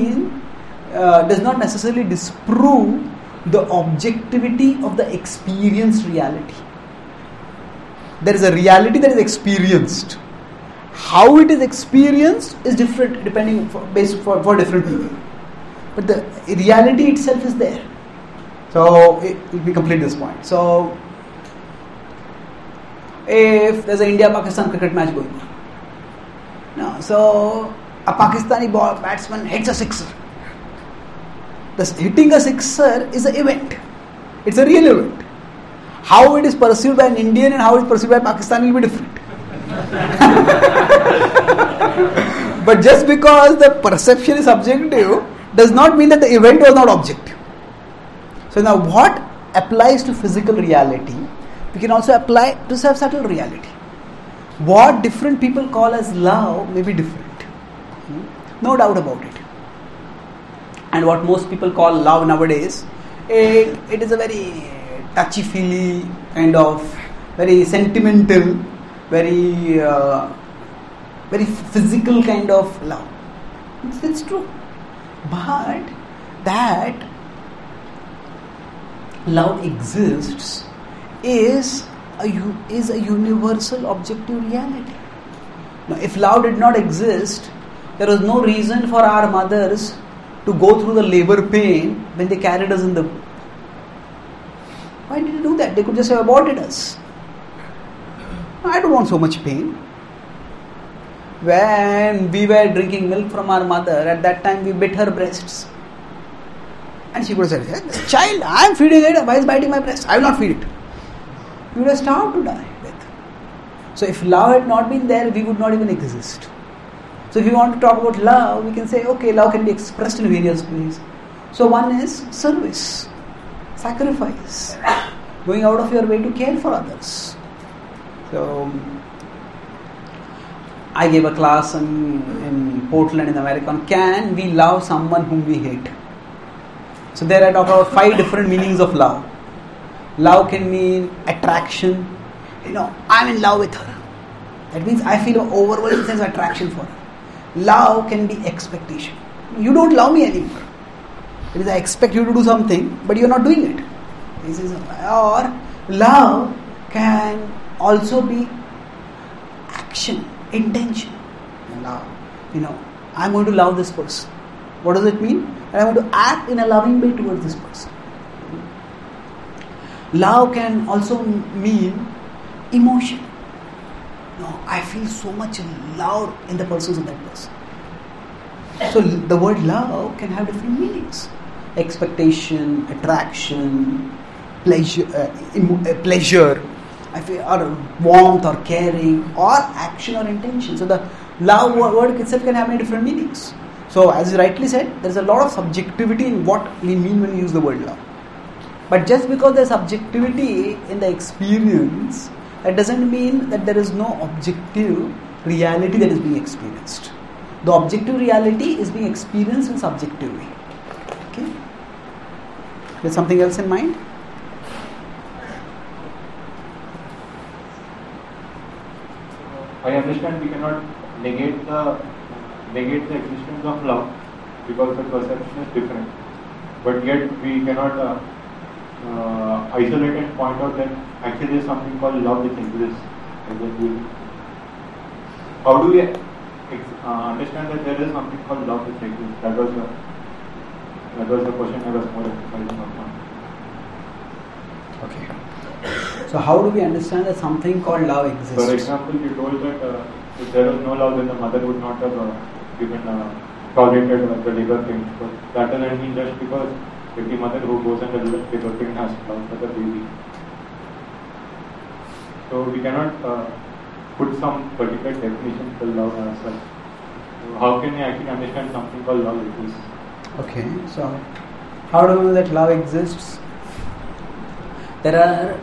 disprove the objectivity of the experienced reality. There is a reality that is experienced. How it is experienced is different depending for different people. But the reality itself is there. So we complete this point. So if there's an India-Pakistan cricket match going on, so a Pakistani batsman hits a sixer. Hitting a sixer is an event. It's a real event. How it is perceived by an Indian and how it is perceived by Pakistani will be different. But just because the perception is subjective does not mean that the event was not objective. So now what applies to physical reality, we can also apply to subtle reality. What different people call as love may be different. No doubt about it. And what most people call love nowadays, it is a very touchy-feely kind of, very sentimental, very physical kind of love. It's true. But that love exists is a universal objective reality. Now, if love did not exist, there was no reason for our mothers to go through the labor pain when they carried us in the womb. Why did they do that? They could just have aborted us. I don't want so much pain. When we were drinking milk from our mother, at that time we bit her breasts. And she would have said, child, I am feeding it, why is biting my breast? I will not feed it. We would have starved to die with. So if love had not been there, we would not even exist. So if you want to talk about love, we can say, okay, love can be expressed in various ways. So one is service, sacrifice, going out of your way to care for others. So I gave a class in Portland in America on can we love someone whom we hate. So there I talk about 5 different meanings of love. Love can mean attraction. I'm in love with her. That means I feel an overwhelming sense of attraction for her. Love can be expectation. You don't love me anymore. It is I expect you to do something, but you are not doing it. This is, or love can also be action, intention. Love. I'm going to love this person. What does it mean? And I'm going to act in a loving way towards this person. Love can also mean emotion. I feel so much love in the pursuit of that person. So the word love can have different meanings. Expectation, attraction, pleasure, I feel, or warmth or caring, or action or intention. So the love word itself can have many different meanings. So as you rightly said, there is a lot of subjectivity in what we mean when we use the word love. But just because there is subjectivity in the experience, that doesn't mean that there is no objective reality that is being experienced. The objective reality is being experienced in subjective way. Okay? There's something else in mind? I understand we cannot negate the existence of love because the perception is different. But yet we cannot isolate and point out that actually there is something called love which exists. How do we understand that there is something called love which exists? That was the question I was more emphasizing upon. Okay. So how do we understand that something called love exists? For example, you told that if there was no love, then the mother would not have tolerated the labor pain. But that doesn't mean just because if the mother who goes under labor pain has love for the baby. So we cannot put some particular definition for love as such. So how can we actually understand something called love exists? Okay, so how do we know that love exists? There are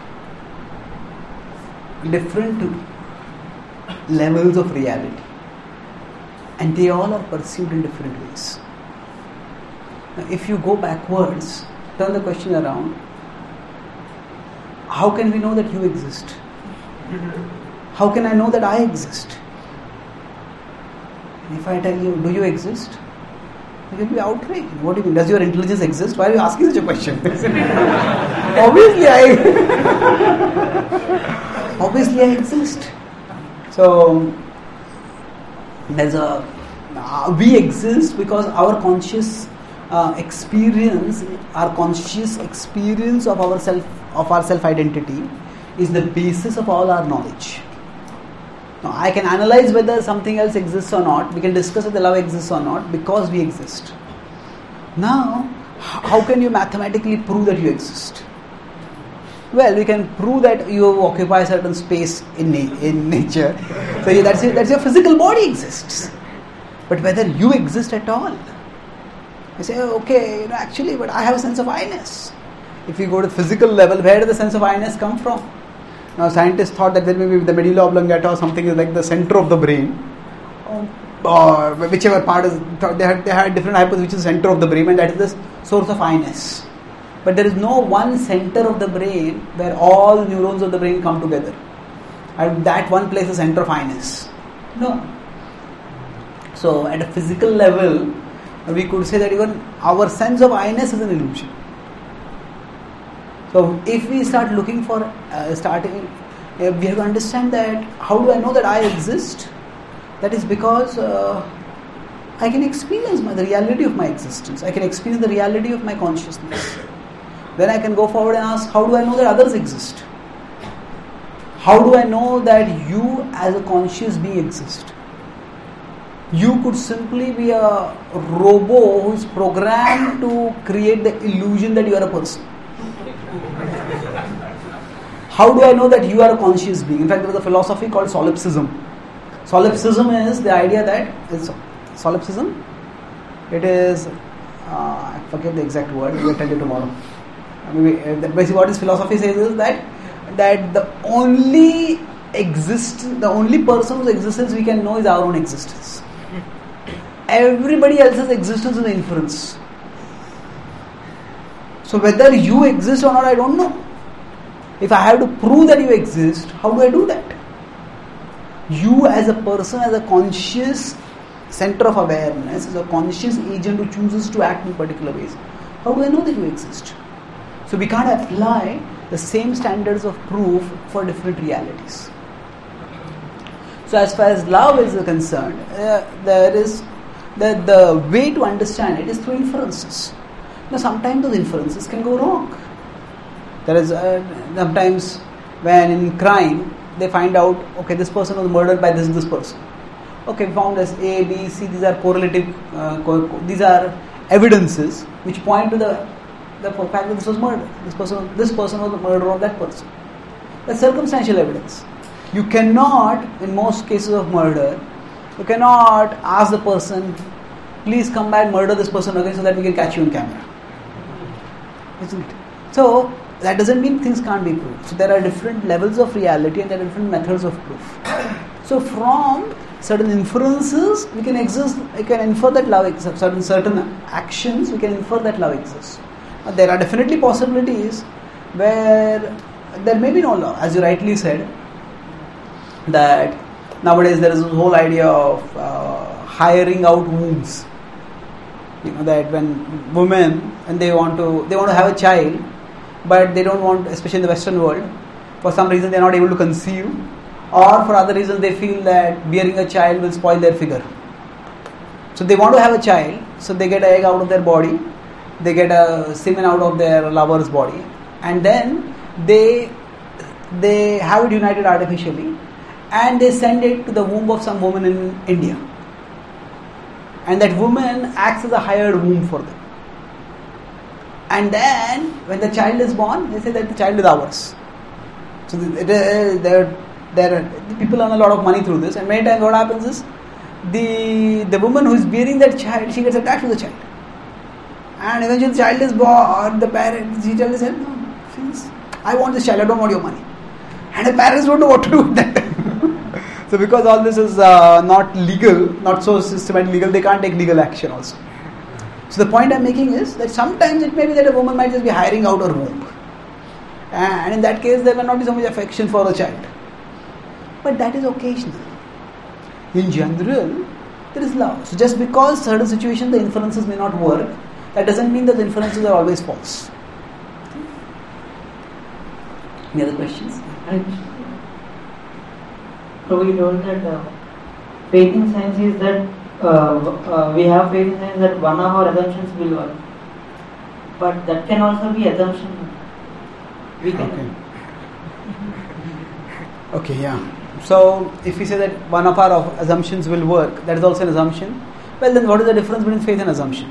different levels of reality, and they all are perceived in different ways. Now, if you go backwards, turn the question around, how can we know that you exist? How can I know that I exist? If I tell you, do you exist? You will be outraged. What do you mean? Does your intelligence exist? Why are you asking such a question? Obviously I exist. So we exist because our conscious experience, our conscious experience of our self-identity is the basis of all our knowledge. Now, I can analyze whether something else exists or not. We can discuss whether love exists or not because we exist. Now, how can you mathematically prove that you exist? Well, we can prove that you occupy a certain space in nature. So that's your physical body exists. But whether you exist at all, you say, okay, actually, but I have a sense of I-ness. If you go to the physical level, where does the sense of I-ness come from? Now, scientists thought that there may be the medulla oblongata or something is like the center of the brain, or whichever part is. They had different hypotheses which is the center of the brain, and that is the source of I-ness. But there is no one center of the brain where all neurons of the brain come together, and that one place is the center of I-ness. No. So, at a physical level, we could say that even our sense of I-ness is an illusion. So, if we start looking for we have to understand that how do I know that I exist? That is because I can experience the reality of my existence. I can experience the reality of my consciousness. Then I can go forward and ask, how do I know that others exist? How do I know that you as a conscious being exist? You could simply be a robot who is programmed to create the illusion that you are a person. How do I know that you are a conscious being? In fact, there is a philosophy called solipsism. Solipsism is the idea that solipsism. It is I forget the exact word. We will tell you tomorrow. Basically, what this philosophy says is that the only person whose existence we can know is our own existence. Everybody else's existence is an inference. So whether you exist or not, I don't know. If I have to prove that you exist, how do I do that? You as a person, as a conscious center of awareness, is a conscious agent who chooses to act in particular ways, how do I know that you exist? So we can't apply the same standards of proof for different realities. So as far as love is concerned, there is the way to understand it is through inferences. Now sometimes those inferences can go wrong. There is sometimes when in crime they find out, okay, this person was murdered by this person. Okay, we found as A, B, C, these are correlative, these are evidences which point to the fact that this was murder. This person was the murderer of that person. That's circumstantial evidence. You cannot, in most cases of murder, you cannot ask the person, please come back, murder this person again so that we can catch you on camera. Isn't it? So, that doesn't mean things can't be proved. So, there are different levels of reality and there are different methods of proof. So, from certain inferences, we can infer that love exists. Certain actions, we can infer that love exists. Now, there are definitely possibilities where there may be no love, as you rightly said, that nowadays there is this whole idea of hiring out wombs. You know that when women and they want to have a child, but they don't want, especially in the Western world, for some reason they are not able to conceive, or for other reasons they feel that bearing a child will spoil their figure. So they want to have a child, so they get an egg out of their body, they get a semen out of their lover's body, and then they have it united artificially, and they send it to the womb of some woman in India. And that woman acts as a hired womb for them. And then, when the child is born, they say that the child is ours. So, people earn a lot of money through this. And many times what happens is, the woman who is bearing that child, she gets attached to the child. And eventually the child is born, the child says, no, I want this child, I don't want your money. And the parents don't know what to do with that. So because all this is not legal, not so systematic legal, they can't take legal action also. So the point I'm making is that sometimes it may be that a woman might just be hiring out her womb. And in that case, there may not be so much affection for the child. But that is occasional. In general, there is love. So just because certain situations the inferences may not work, that doesn't mean that the inferences are always false. Any other questions? So we told that faith in science is that we have faith in science that one of our assumptions will work. But that can also be assumption. We can. Okay, yeah. So if we say that one of our assumptions will work, that is also an assumption. Well, then what is the difference between faith and assumption?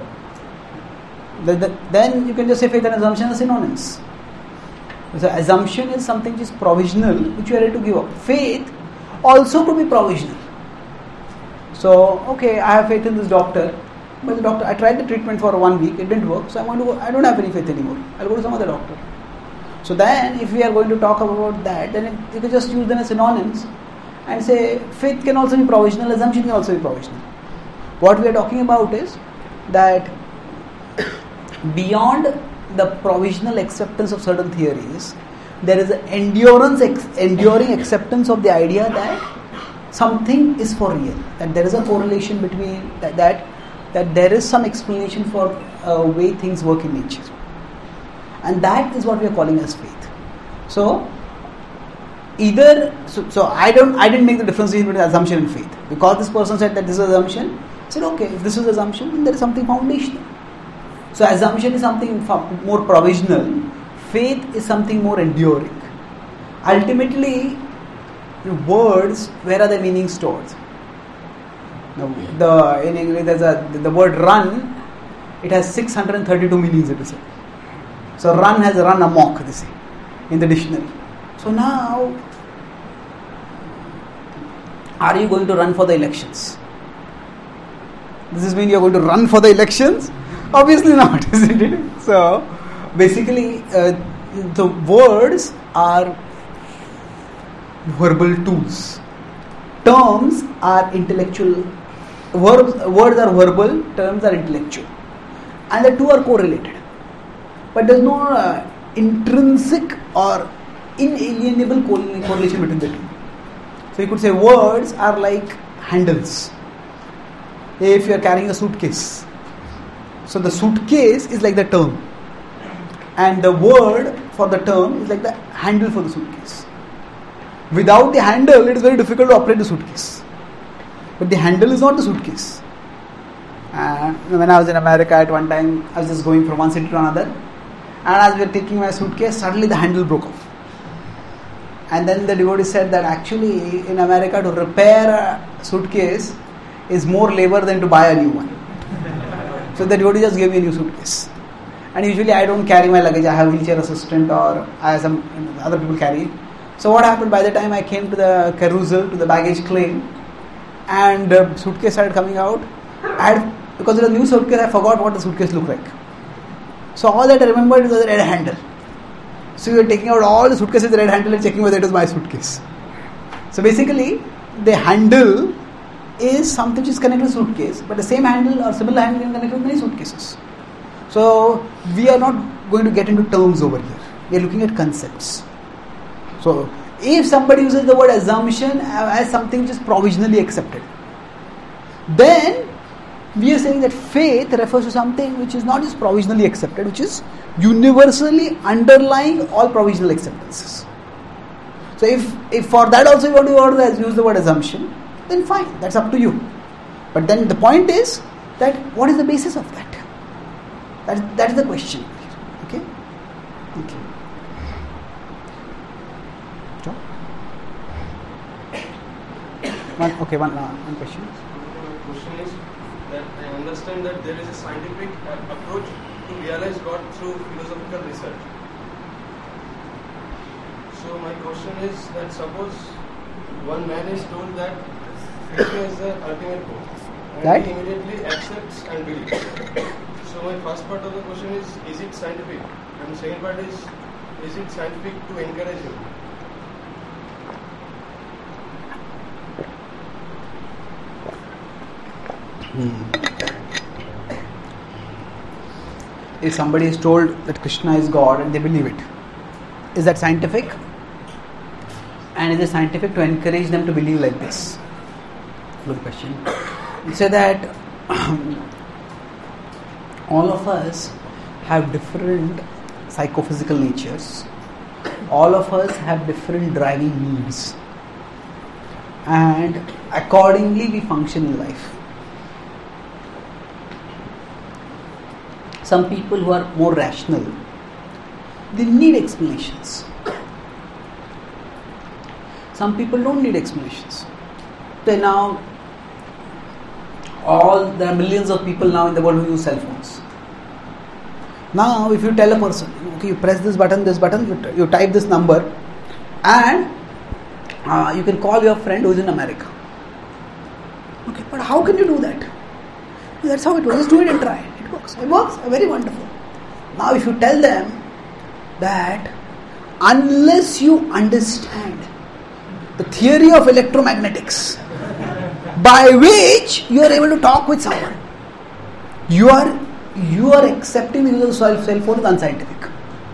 Then you can just say faith and assumption are synonyms. So assumption is something which is provisional, which you are ready to give up. Faith also could be provisional. So, okay, I have faith in this doctor, but the doctor, I tried the treatment for 1 week, it didn't work, so I don't have any faith anymore. I'll go to some other doctor. So then, if we are going to talk about that, then you can just use them as synonyms and say faith can also be provisional, assumption can also be provisional. What we are talking about is that beyond the provisional acceptance of certain theories, there is an enduring acceptance of the idea that something is for real, that there is a correlation between that there is some explanation for way things work in nature, and that is what we are calling as faith. So I didn't make the difference between assumption and faith, because this person said that this is assumption. I said, okay, if this is assumption, then there is something foundational. So assumption is something more provisional, faith is something more enduring. Ultimately, words, where are the meanings stored? Now, in English, there's the word run, it has 632 meanings, it is said. So run has run amok, they say, in the dictionary. So now, are you going to run for the elections? Does this mean you're going to run for the elections? Obviously not, isn't it? So, basically, the words are verbal tools. Terms are intellectual. Words are verbal, terms are intellectual. And the two are correlated. But there's no intrinsic or inalienable correlation between the two. So you could say words are like handles. if you are carrying a suitcase. So the suitcase is like the term, and the word for the term is like the handle for the suitcase. Without the handle, it is very difficult to operate the suitcase. But the handle is not the suitcase. When I was in America at one time, I was just going from one city to another, and as we were taking my suitcase, suddenly the handle broke off. And then the devotee said that actually in America to repair a suitcase is more labor than to buy a new one. So the devotee just gave me a new suitcase. And usually I don't carry my luggage, I have a wheelchair assistant or I have some other people carry. So what happened, by the time I came to the carousel, to the baggage claim, and the suitcase started coming out, because it was a new suitcase, I forgot what the suitcase looked like. So all that I remembered was the red handle. So we were taking out all the suitcases with the red handle and checking whether it was my suitcase. So basically, the handle is something which is connected to suitcase, but the same handle or similar handle can connect with many suitcases. So we are not going to get into terms over here. We are looking at concepts. So if somebody uses the word assumption as something which is provisionally accepted, then we are saying that faith refers to something which is not just provisionally accepted, which is universally underlying all provisional acceptances. So if for that also you want to use the word assumption, then fine, that's up to you. But then the point is that what is the basis of that? That is the question. Okay? Okay. One question. My question is that I understand that there is a scientific approach to realize God through philosophical research. So my question is that suppose one man is told that Krishna is the ultimate goal, and he immediately accepts and believes. So my first part of the question is it scientific? And the second part is it scientific to encourage him? If somebody is told that Krishna is God and they believe it, is that scientific? And is it scientific to encourage them to believe like this? Good question. You say that all of us have different psychophysical natures. All of us have different driving needs. And accordingly we function in life. Some people who are more rational, they need explanations. Some people don't need explanations. So now, there are millions of people now in the world who use cell phones. Now, if you tell a person, okay, you press this button, you type this number, and you can call your friend who is in America. Okay, but how can you do that? That's how it works. Just do it and try. It works. It works. Very wonderful. Now, if you tell them that unless you understand the theory of electromagnetics by which you are able to talk with someone, you are accepting the use of cell phone is unscientific.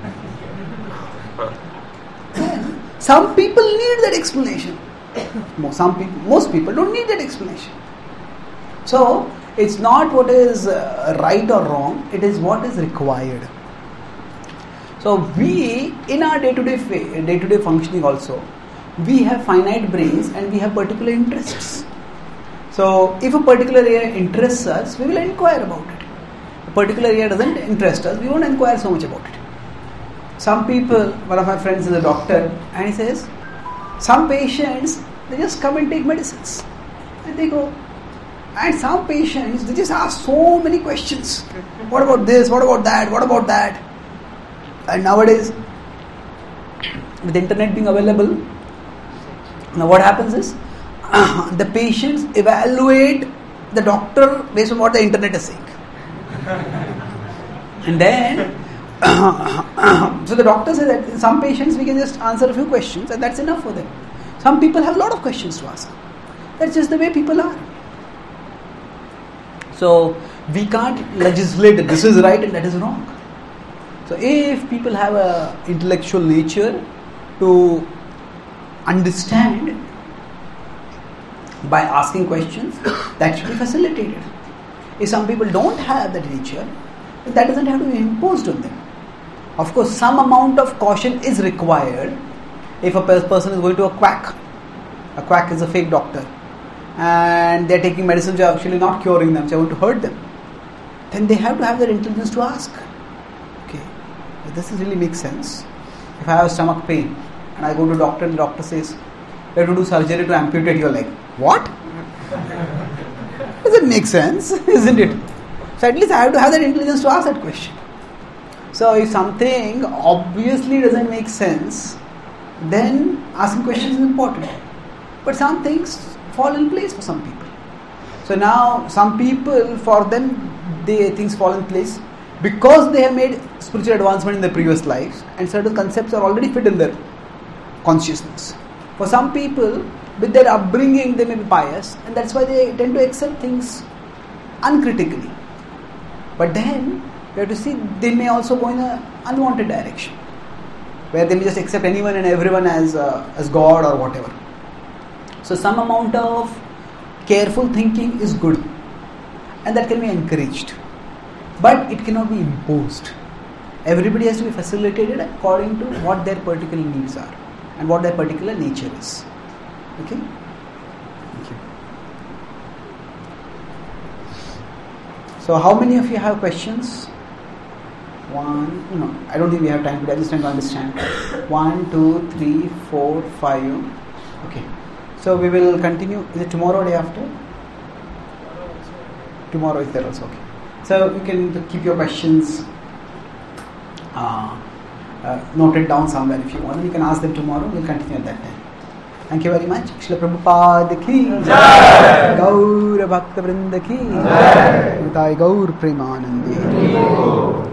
Some people need that explanation. Most people don't need that explanation. So it's not what is right or wrong, it is what is required. So we, in our day-to-day functioning also, we have finite brains and we have particular interests. So if a particular area interests us, we will inquire about it. A particular area doesn't interest us, we won't inquire so much about it. Some people, one of my friends is a doctor, and he says, some patients, they just come and take medicines and they go. And some patients, they just ask so many questions. What about this? What about that? What about that? And nowadays, with the internet being available, now what happens is, the patients evaluate the doctor based on what the internet is saying. And then, so the doctor says that in some patients we can just answer a few questions and that's enough for them. Some people have a lot of questions to ask. That's just the way people are. So we can't legislate that this is right and that is wrong. So if people have a intellectual nature to understand by asking questions, that should be facilitated. If some people don't have that nature, that doesn't have to be imposed on them. Of course, some amount of caution is required. If a person is going to a quack is a fake doctor, and they are taking medicines which are actually not curing them, so they want to hurt them, then they have to have that intelligence to ask, okay, does this really make sense? If I have stomach pain and I go to a doctor and the doctor says, you have to do surgery to amputate your leg. What? Does it make sense? Isn't it? So at least I have to have that intelligence to ask that question. So if something obviously doesn't make sense, then asking questions is important. But some things fall in place for some people. So now some people, for them, things fall in place because they have made spiritual advancement in their previous lives and certain concepts are already fit in their consciousness. For some people, with their upbringing, they may be pious, and that's why they tend to accept things uncritically. But then, you have to see, they may also go in an unwanted direction, where they may just accept anyone and everyone as God or whatever. So some amount of careful thinking is good, and that can be encouraged. But it cannot be imposed. Everybody has to be facilitated according to what their particular needs are and what their particular nature is. Okay? Thank you. So how many of you have questions? I don't think we have time today. I just trying to understand. 1, 2, 3, 4, 5. Okay. So we will continue. Is it tomorrow or day after? Tomorrow is there also. Okay. So you can keep your questions noted down somewhere if you want. You can ask them tomorrow. We'll continue at that time. Thank you very much. Srila Prabhupada ki Jai. Gaur Bhakta Vrinda ki Jai. Gaur Premanandi.